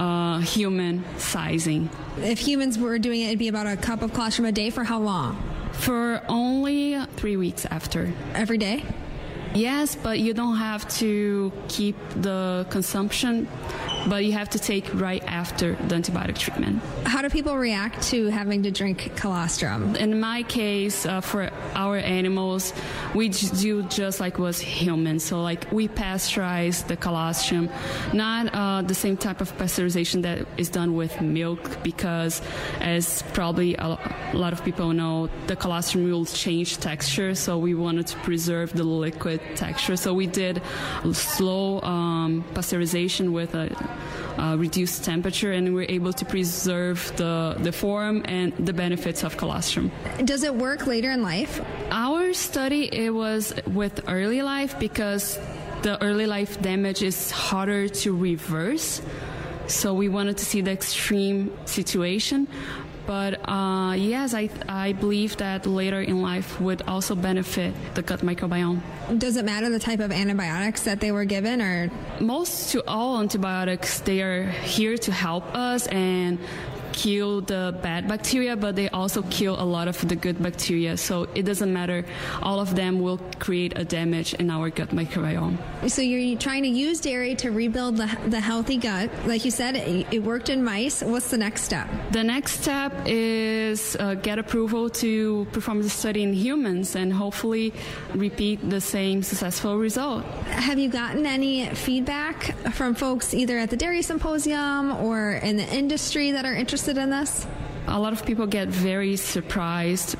human sizing. If humans were doing it, it'd be about a cup of colostrum a day for how long? For only 3 weeks after. Every day? Yes, but you don't have to keep the consumption, but you have to take right after the antibiotic treatment. How do people react to having to drink colostrum? In my case, for our animals, we do just like was humans. So like we pasteurize the colostrum, not the same type of pasteurization that is done with milk, because as probably a lot of people know, the colostrum will change texture. So we wanted to preserve the liquid texture. So we did slow pasteurization with a reduced temperature, and we're able to preserve the form and the benefits of colostrum. Does it work later in life? Our study, it was with early life, because the early life damage is harder to reverse. So we wanted to see the extreme situation. But yes, I believe that later in life would also benefit the gut microbiome. Does it matter the type of antibiotics that they were given, or? Most to all antibiotics, they are here to help us and kill the bad bacteria, but they also kill a lot of the good bacteria. So it doesn't matter. All of them will create a damage in our gut microbiome. So you're trying to use dairy to rebuild the healthy gut. Like you said, it worked in mice. What's the next step? The next step is get approval to perform the study in humans and hopefully repeat the same successful result. Have you gotten any feedback from folks either at the Dairy Symposium or in the industry that are interested in this? A lot of people get very surprised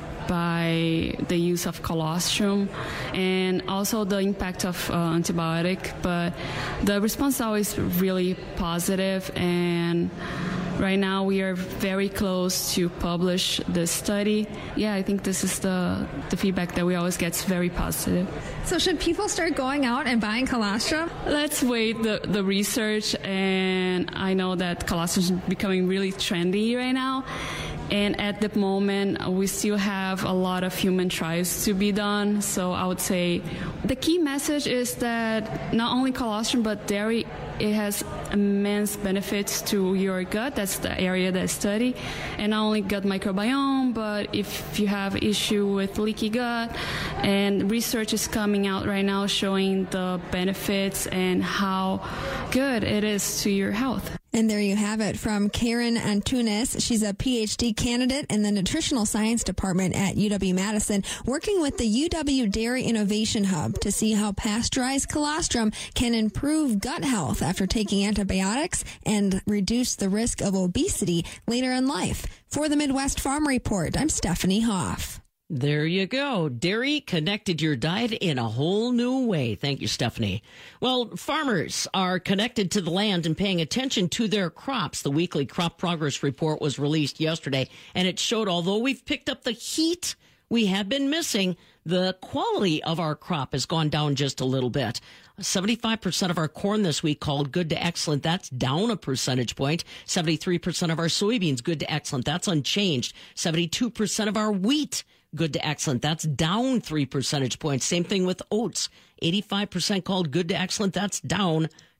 by the use of colostrum and also the impact of antibiotic, but the response is always really positive, and right now we are very close to publish this study. Yeah, I think this is the feedback that we always get. It's very positive. So should people start going out and buying colostrum? Let's wait the research, and I know that colostrum is becoming really trendy right now. And at the moment, we still have a lot of human trials to be done. So I would say the key message is that not only colostrum, but dairy, it has immense benefits to your gut. That's the area that I study. And not only gut microbiome, but if you have issue with leaky gut, and research is coming out right now showing the benefits and how good it is to your health. And there you have it from Karen Antunes. She's a PhD candidate in the Nutritional Science Department at UW-Madison, working with the UW Dairy Innovation Hub to see how pasteurized colostrum can improve gut health after taking antibiotics and reduce the risk of obesity later in life. For the Midwest Farm Report, I'm Stephanie Hoff. There you go. Dairy connected your diet in a whole new way. Thank you, Stephanie. Well, farmers are connected to the land and paying attention to their crops. The weekly crop progress report was released yesterday, and it showed although we've picked up the heat we have been missing, the quality of our crop has gone down just a little bit. 75% of our corn this week called good to excellent. That's down a percentage point. 73% of our soybeans good to excellent. That's unchanged. 72% of our wheat good to excellent. That's down 3 percentage points. Same thing with oats. 85% called good to excellent. That's down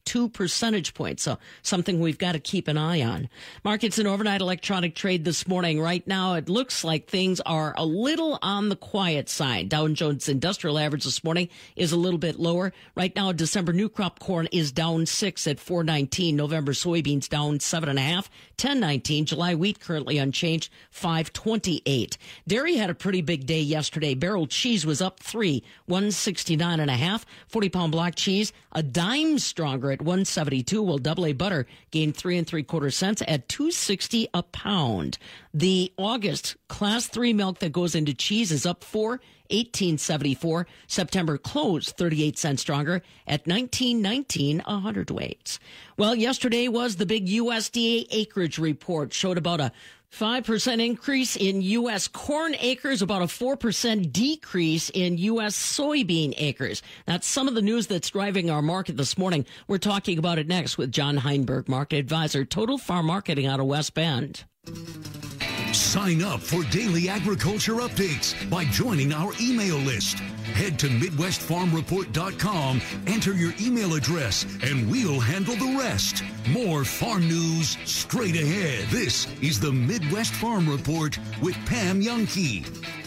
2 percentage points. So something we've got to keep an eye on. Markets and overnight electronic trade this morning. Right now, it looks like things are a little on the quiet side. Dow Jones Industrial Average this morning is a little bit lower. Right now, December new crop corn is down 6 at 4.19. November soybeans down 7.5, 10.19. July wheat currently unchanged, 5.28. Dairy had a pretty big day yesterday. Barrel cheese was up 3, 169.5. 40-pound block cheese a dime stronger at 172. While double A butter gained 3 3/4 cents at 2.60 a pound. The August class 3 milk that goes into cheese is up 4, 18.74. September closed 38 cents stronger at 19.19 a hundredweight. Well, yesterday was the big USDA acreage report. Showed about a 5% increase in U.S. corn acres, about a 4% decrease in U.S. soybean acres. That's some of the news that's driving our market this morning. We're talking about it next with John Heinberg, market advisor, Total Farm Marketing out of West Bend. Sign up for daily agriculture updates by joining our email list. Head to MidwestFarmReport.com, enter your email address, and we'll handle the rest. More farm news straight ahead. This is the Midwest Farm Report with Pam Youngkey.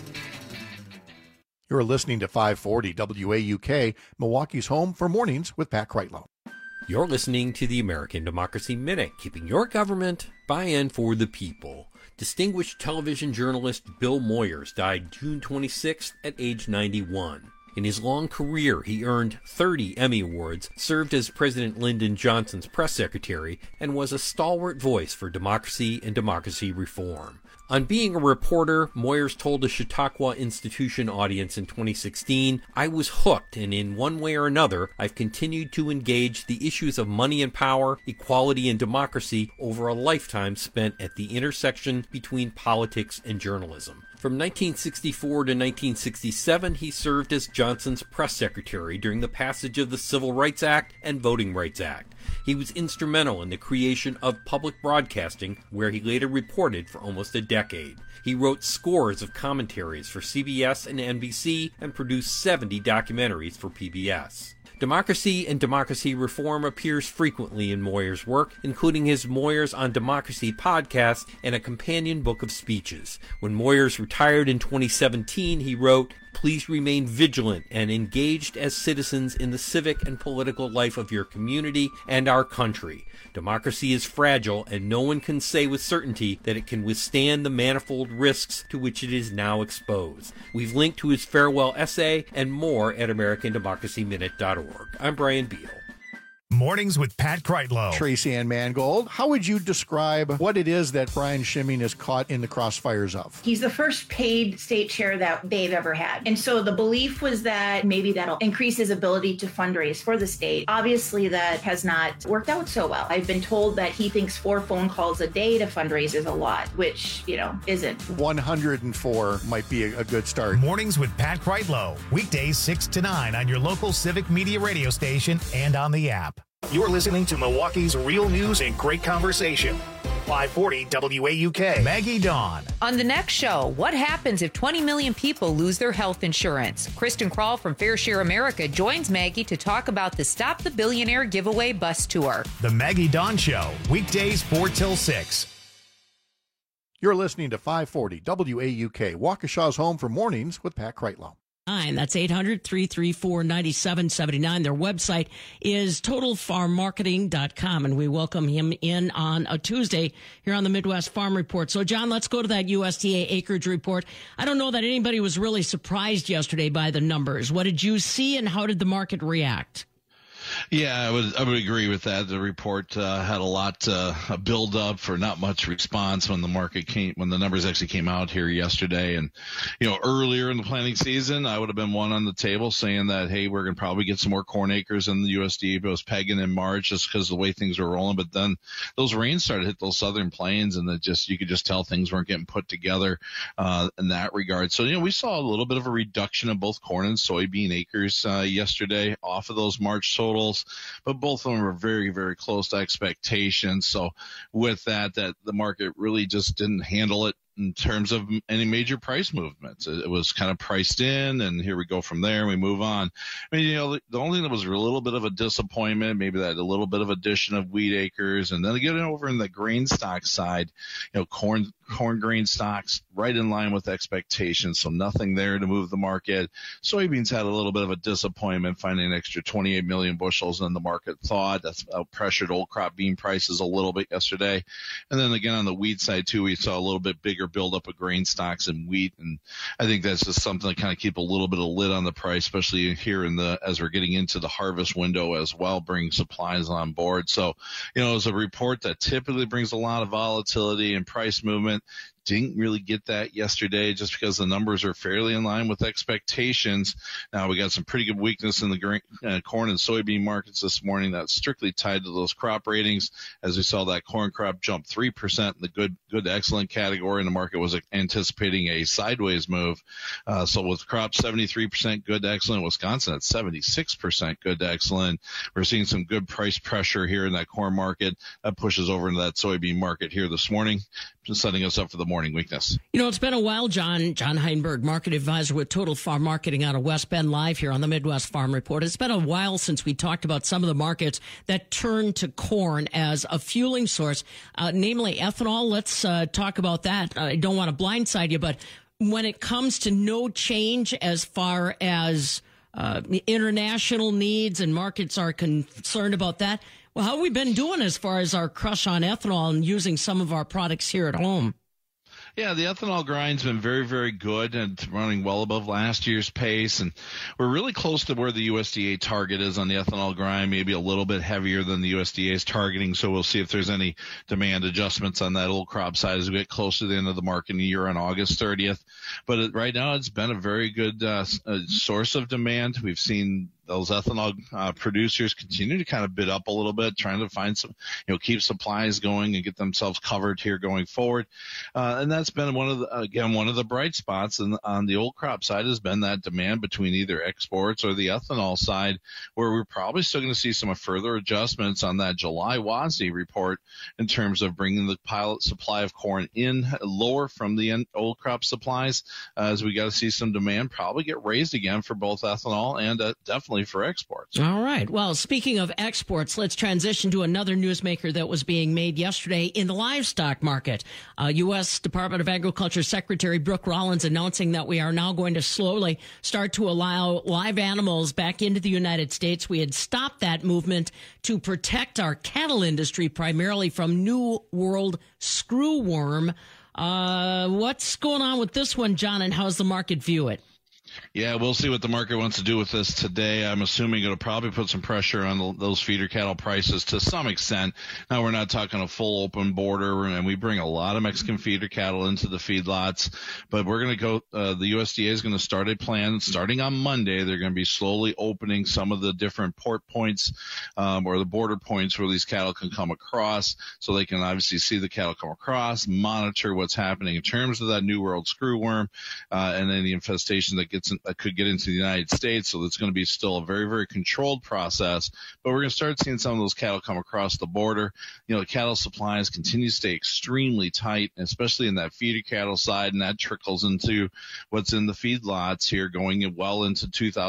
You're listening to 540 WAUK, Milwaukee's home for mornings with Pat Kreitlow. You're listening to the American Democracy Minute, keeping your government by and for the people. Distinguished television journalist Bill Moyers died June 26th at age 91. In his long career, he earned 30 Emmy Awards, served as President Lyndon Johnson's press secretary, and was a stalwart voice for democracy and democracy reform. On being a reporter, Moyers told a Chautauqua Institution audience in 2016, "I was hooked, and in one way or another, I've continued to engage the issues of money and power, equality and democracy over a lifetime spent at the intersection between politics and journalism." From 1964 to 1967, he served as Johnson's press secretary during the passage of the Civil Rights Act and Voting Rights Act. He was instrumental in the creation of public broadcasting, where he later reported for almost a decade. He wrote scores of commentaries for CBS and NBC and produced 70 documentaries for PBS. Democracy and democracy reform appears frequently in Moyers' work, including his Moyers on Democracy podcast and a companion book of speeches. When Moyers retired in 2017, he wrote, "Please remain vigilant and engaged as citizens in the civic and political life of your community and our country. Democracy is fragile, and no one can say with certainty that it can withstand the manifold risks to which it is now exposed." We've linked to his farewell essay and more at AmericanDemocracyMinute.org. I'm Brian Beal. Mornings with Pat Kreitlow. Tracy Ann Mangold, how would you describe what it is that Brian Schimming is caught in the crossfires of? He's the first paid state chair that they've ever had. And so the belief was that maybe that'll increase his ability to fundraise for the state. Obviously, that has not worked out so well. I've been told that he thinks 4 phone calls a day to fundraise is a lot, which, isn't. 104 might be a good start. Mornings with Pat Kreitlow. Weekdays 6 to 9 on your local Civic Media radio station and on the app. You're listening to Milwaukee's real news and great conversation. 540 WAUK. Maggie Dawn. On the next show, what happens if 20 million people lose their health insurance? Kristen Krall from Fair Share America joins Maggie to talk about the Stop the Billionaire giveaway bus tour. The Maggie Dawn Show. Weekdays 4 till 6. You're listening to 540 WAUK, Waukesha's home for mornings with Pat Kreitlow. That's 800-334-9779. Their website is totalfarmmarketing.com, and we welcome him in on a Tuesday here on the Midwest Farm Report. So, John, let's go to that USDA acreage report. I don't know that anybody was really surprised yesterday by the numbers. What did you see, and how did the market react? Yeah, I would agree with that. The report had a lot build up for not much response when the numbers actually came out here yesterday. And earlier in the planting season, I would have been one on the table saying that, hey, we're going to probably get some more corn acres in the USDA. It was pegging in March just because of the way things were rolling. But then those rains started to hit those southern plains, and you could just tell things weren't getting put together in that regard. So we saw a little bit of a reduction of both corn and soybean acres yesterday off of those March totals. But both of them were very, very close to expectations. So with that the market really just didn't handle it in terms of any major price movements. It was kind of priced in, and here we go from there and we move on. I mean, the only thing that was a little bit of a disappointment, maybe that a little bit of addition of wheat acres, and then getting over in the grain stock side, corn grain stocks right in line with expectations, so nothing there to move the market. Soybeans had a little bit of a disappointment, finding an extra 28 million bushels than the market thought. That's pressured old crop bean prices a little bit yesterday. And then again on the wheat side too, we saw a little bit bigger buildup of grain stocks and wheat, and I think that's just something to kind of keep a little bit of lid on the price, especially here as we're getting into the harvest window as well, bringing supplies on board. So, it's a report that typically brings a lot of volatility and price movement. Didn't really get that yesterday just because the numbers are fairly in line with expectations. Now we got some pretty good weakness in the corn and soybean markets this morning. That's strictly tied to those crop ratings, as we saw that corn crop jump 3% in the good to excellent category, and the market was anticipating a sideways move. So with crop 73% good to excellent, Wisconsin at 76% good to excellent, we're seeing some good price pressure here in that corn market. That pushes over into that soybean market here this morning, just setting us up for the morning weakness. It's been a while, John. John Heinberg, market advisor with Total Farm Marketing out of West Bend, live here on the Midwest Farm Report. It's been a while since we talked about some of the markets that turn to corn as a fueling source, namely ethanol. Let's talk about that. I don't want to blindside you, but when it comes to no change as far as international needs and markets are concerned about that, well, how have we been doing as far as our crush on ethanol and using some of our products here at home? Yeah, the ethanol grind's been very, very good and running well above last year's pace. And we're really close to where the USDA target is on the ethanol grind, maybe a little bit heavier than the USDA is targeting. So we'll see if there's any demand adjustments on that old crop side as we get close to the end of the marketing year on August 30th. But right now it's been a very good source of demand. We've seen those ethanol producers continue to kind of bid up a little bit, trying to find some, keep supplies going and get themselves covered here going forward. And that's been one of the bright spots on the old crop side has been that demand between either exports or the ethanol side, where we're probably still going to see some further adjustments on that July WASDE report in terms of bringing the pilot supply of corn in lower from the old crop supplies, as we got to see some demand probably get raised again for both ethanol and definitely for exports. All right. Well, speaking of exports, let's transition to another newsmaker that was being made yesterday in the livestock market. U.S. Department of Agriculture Secretary Brooke Rollins announcing that we are now going to slowly start to allow live animals back into the United States. We had stopped that movement to protect our cattle industry, primarily from New World screwworm. What's going on with this one, John, and how's the market view it? Yeah, we'll see what the market wants to do with this today. I'm assuming it'll probably put some pressure on those feeder cattle prices to some extent. Now, we're not talking a full open border, and we bring a lot of Mexican feeder cattle into the feedlots, but we're going to go, the USDA is going to start a plan starting on Monday. They're going to be slowly opening some of the different port points or the border points where these cattle can come across, so they can obviously see the cattle come across, monitor what's happening in terms of that New World screwworm and any infestation that could get into the United States. So it's going to be still a very, very controlled process, but we're going to start seeing some of those cattle come across the border. The cattle supplies continue to stay extremely tight, especially in that feeder cattle side, and that trickles into what's in the feedlots here going well into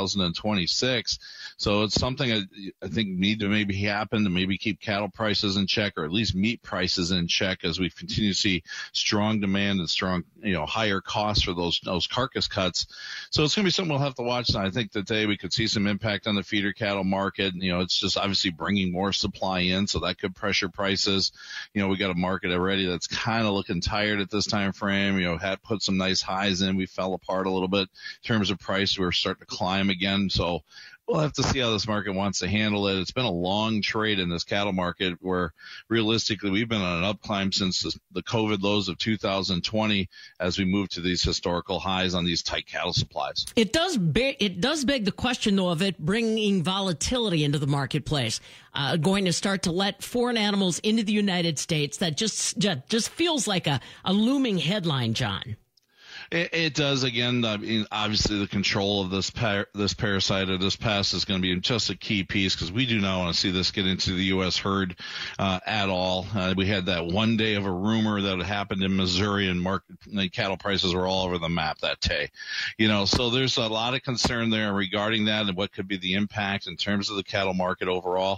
2026. So it's something I think need to maybe happen to maybe keep cattle prices in check, or at least meat prices in check, as we continue to see strong demand and strong, higher costs for those carcass cuts. So it's going to be something we'll have to watch. And I think today we could see some impact on the feeder cattle market. It's just obviously bringing more supply in, so that could pressure prices. We got a market already that's kind of looking tired at this time frame. Had put some nice highs in. We fell apart a little bit in terms of price. We're starting to climb again. So we'll have to see how this market wants to handle it. It's been a long trade in this cattle market, where realistically we've been on an up climb since the COVID lows of 2020 as we move to these historical highs on these tight cattle supplies. It does beg the question, though, of it bringing volatility into the marketplace. Going to start to let foreign animals into the United States. That just feels like a looming headline, John. It does. Again, obviously the control of this parasite or this pest is going to be just a key piece, because we do not want to see this get into the U.S. herd at all. We had that one day of a rumor that had happened in Missouri, and cattle prices were all over the map that day. So there's a lot of concern there regarding that and what could be the impact in terms of the cattle market overall.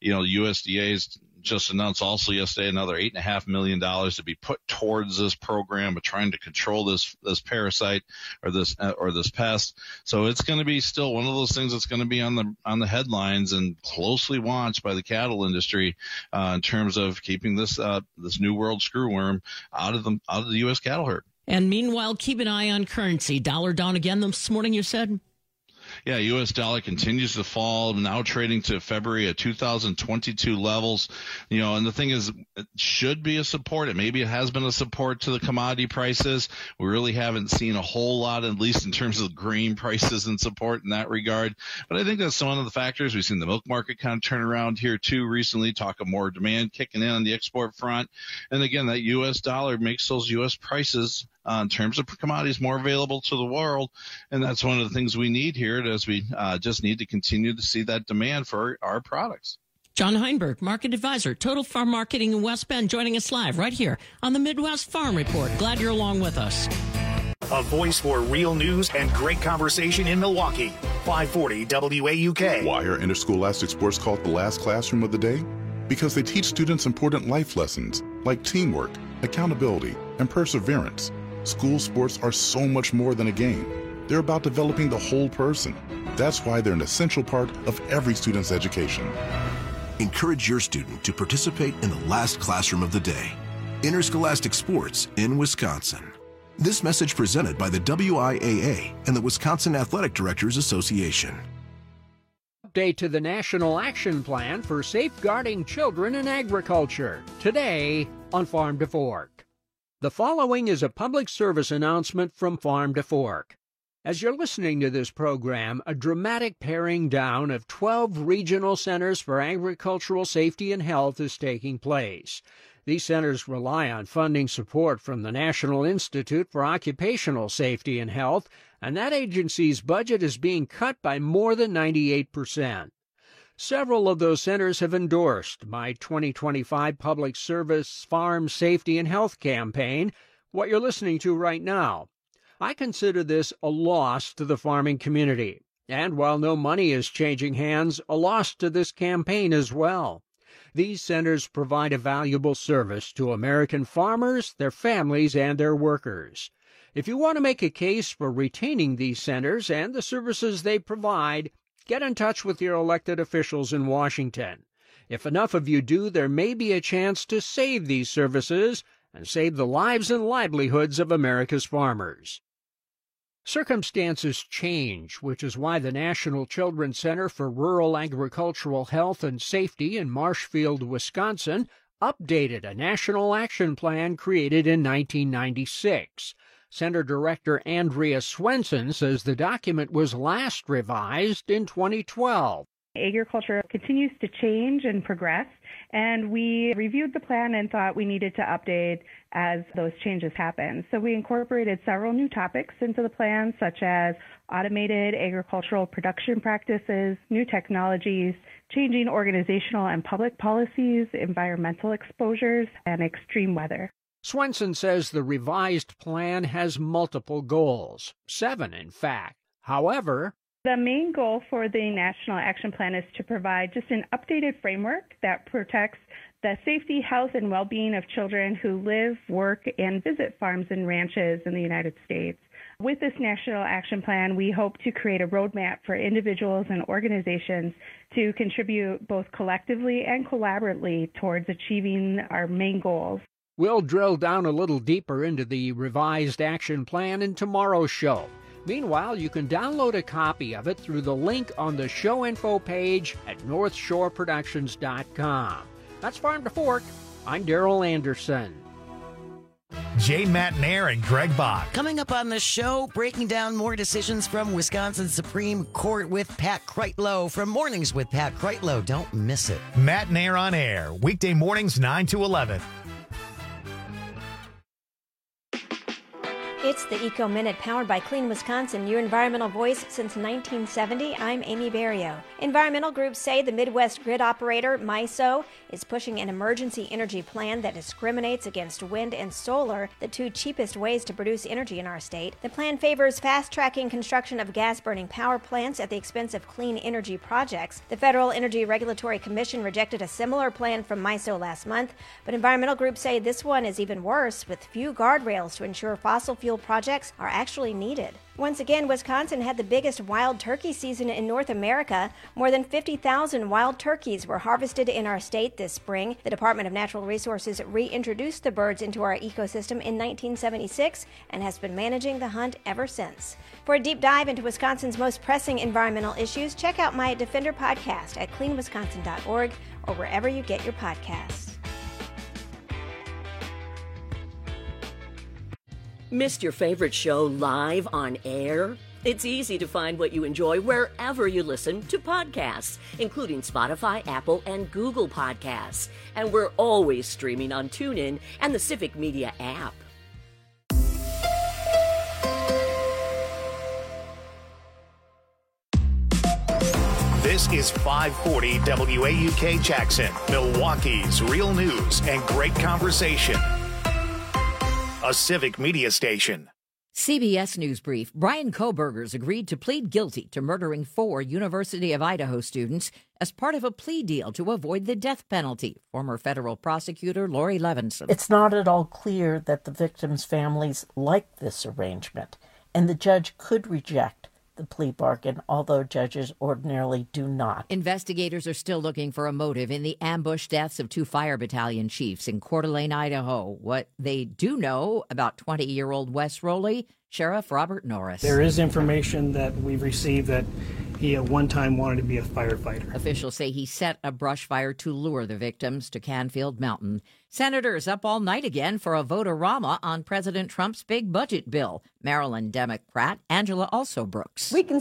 USDA's just announced also yesterday another $8.5 million to be put towards this program of trying to control this parasite or this pest. So it's going to be still one of those things that's going to be on the headlines and closely watched by the cattle industry in terms of keeping this New World screwworm out of the U.S. cattle herd. And meanwhile, keep an eye on currency. Dollar down again this morning, you said? Yeah, U.S. dollar continues to fall, now trading to February at 2022 levels. And the thing is, it should be a support. Maybe it has been a support to the commodity prices. We really haven't seen a whole lot, at least in terms of grain prices and support in that regard. But I think that's one of the factors. We've seen the milk market kind of turn around here too recently, talk of more demand kicking in on the export front. And again, that U.S. dollar makes those U.S. prices in terms of commodities more available to the world. And that's one of the things we need here as we just need to continue to see that demand for our products. John Heinberg, Market Advisor, Total Farm Marketing in West Bend, joining us live right here on the Midwest Farm Report. Glad you're along with us. A voice for real news and great conversation in Milwaukee. 540 WAUK. Why are interscholastic sports called the last classroom of the day? Because they teach students important life lessons like teamwork, accountability, and perseverance. School sports are so much more than a game. They're about developing the whole person. That's why they're an essential part of every student's education. Encourage your student to participate in the last classroom of the day. Interscholastic sports in Wisconsin. This message presented by the WIAA and the Wisconsin Athletic Directors Association. Update to the National Action Plan for Safeguarding Children in Agriculture. Today on Farm to Fork. The following is a public service announcement from Farm to Fork. As you're listening to this program, a dramatic paring down of 12 regional centers for agricultural safety and health is taking place. These centers rely on funding support from the National Institute for Occupational Safety and Health, and that agency's budget is being cut by more than 98%. Several of those centers have endorsed my 2025 Public Service Farm Safety and Health campaign, what you're listening to right now. I consider this a loss to the farming community, and while no money is changing hands, a loss to this campaign as well. These centers provide a valuable service to American farmers, their families, and their workers. If you want to make a case for retaining these centers and the services they provide, get in touch with your elected officials in Washington. If enough of you do, there may be a chance to save these services and save the lives and livelihoods of America's farmers. Circumstances change, which is why the National Children's Center for Rural Agricultural Health and Safety in Marshfield, Wisconsin, updated a national action plan created in 1996. Center Director Andrea Swenson says the document was last revised in 2012. Agriculture continues to change and progress, and we reviewed the plan and thought we needed to update as those changes happen. So we incorporated several new topics into the plan, such as automated agricultural production practices, new technologies, changing organizational and public policies, environmental exposures, and extreme weather. Swenson says the revised plan has multiple goals, 7 in fact. However, the main goal for the National Action Plan is to provide just an updated framework that protects the safety, health, and well-being of children who live, work, and visit farms and ranches in the United States. With this National Action Plan, we hope to create a roadmap for individuals and organizations to contribute both collectively and collaboratively towards achieving our main goals. We'll drill down a little deeper into the revised action plan in tomorrow's show. Meanwhile, you can download a copy of it through the link on the show info page at northshoreproductions.com. That's Farm to Fork. I'm Darrell Anderson. Jay Matnair and Greg Bach. Coming up on the show, breaking down more decisions from Wisconsin Supreme Court with Pat Kreitlow from Mornings with Pat Kreitlow. Don't miss it. Matnair on air, weekday mornings 9 to 11. It's the Eco Minute powered by Clean Wisconsin, your environmental voice since 1970. I'm Amy Barrio. Environmental groups say the Midwest grid operator, MISO, is pushing an emergency energy plan that discriminates against wind and solar, the two cheapest ways to produce energy in our state. The plan favors fast-tracking construction of gas-burning power plants at the expense of clean energy projects. The Federal Energy Regulatory Commission rejected a similar plan from MISO last month, but environmental groups say this one is even worse, with few guardrails to ensure fossil fuel projects are actually needed. Once again, Wisconsin had the biggest wild turkey season in North America. More than 50,000 wild turkeys were harvested in our state this spring. The Department of Natural Resources reintroduced the birds into our ecosystem in 1976 and has been managing the hunt ever since. For a deep dive into Wisconsin's most pressing environmental issues, check out my Defender podcast at cleanwisconsin.org or wherever you get your podcasts. Missed your favorite show live on air? It's easy to find what you enjoy wherever you listen to podcasts, including Spotify, Apple, and Google Podcasts. And we're always streaming on TuneIn and the Civic Media app. This is 540 WAUK Jackson, Milwaukee's real news and great conversation. A Civic Media station. CBS News Brief. Brian Kohberger's agreed to plead guilty to murdering 4 University of Idaho students as part of a plea deal to avoid the death penalty. Former federal prosecutor Lori Levinson. It's not at all clear that the victims' families like this arrangement, and the judge could reject the plea bargain, although judges ordinarily do not. Investigators are still looking for a motive in the ambush deaths of 2 fire battalion chiefs in Coeur d'Alene, Idaho. What they do know about 20-year-old Wes Rowley, Sheriff Robert Norris. There is information that we've received that he at one time wanted to be a firefighter. Officials say he set a brush fire to lure the victims to Canfield Mountain. Senators up all night again for a vote-a-rama on President Trump's big budget bill. Maryland Democrat Angela Alsobrooks. We can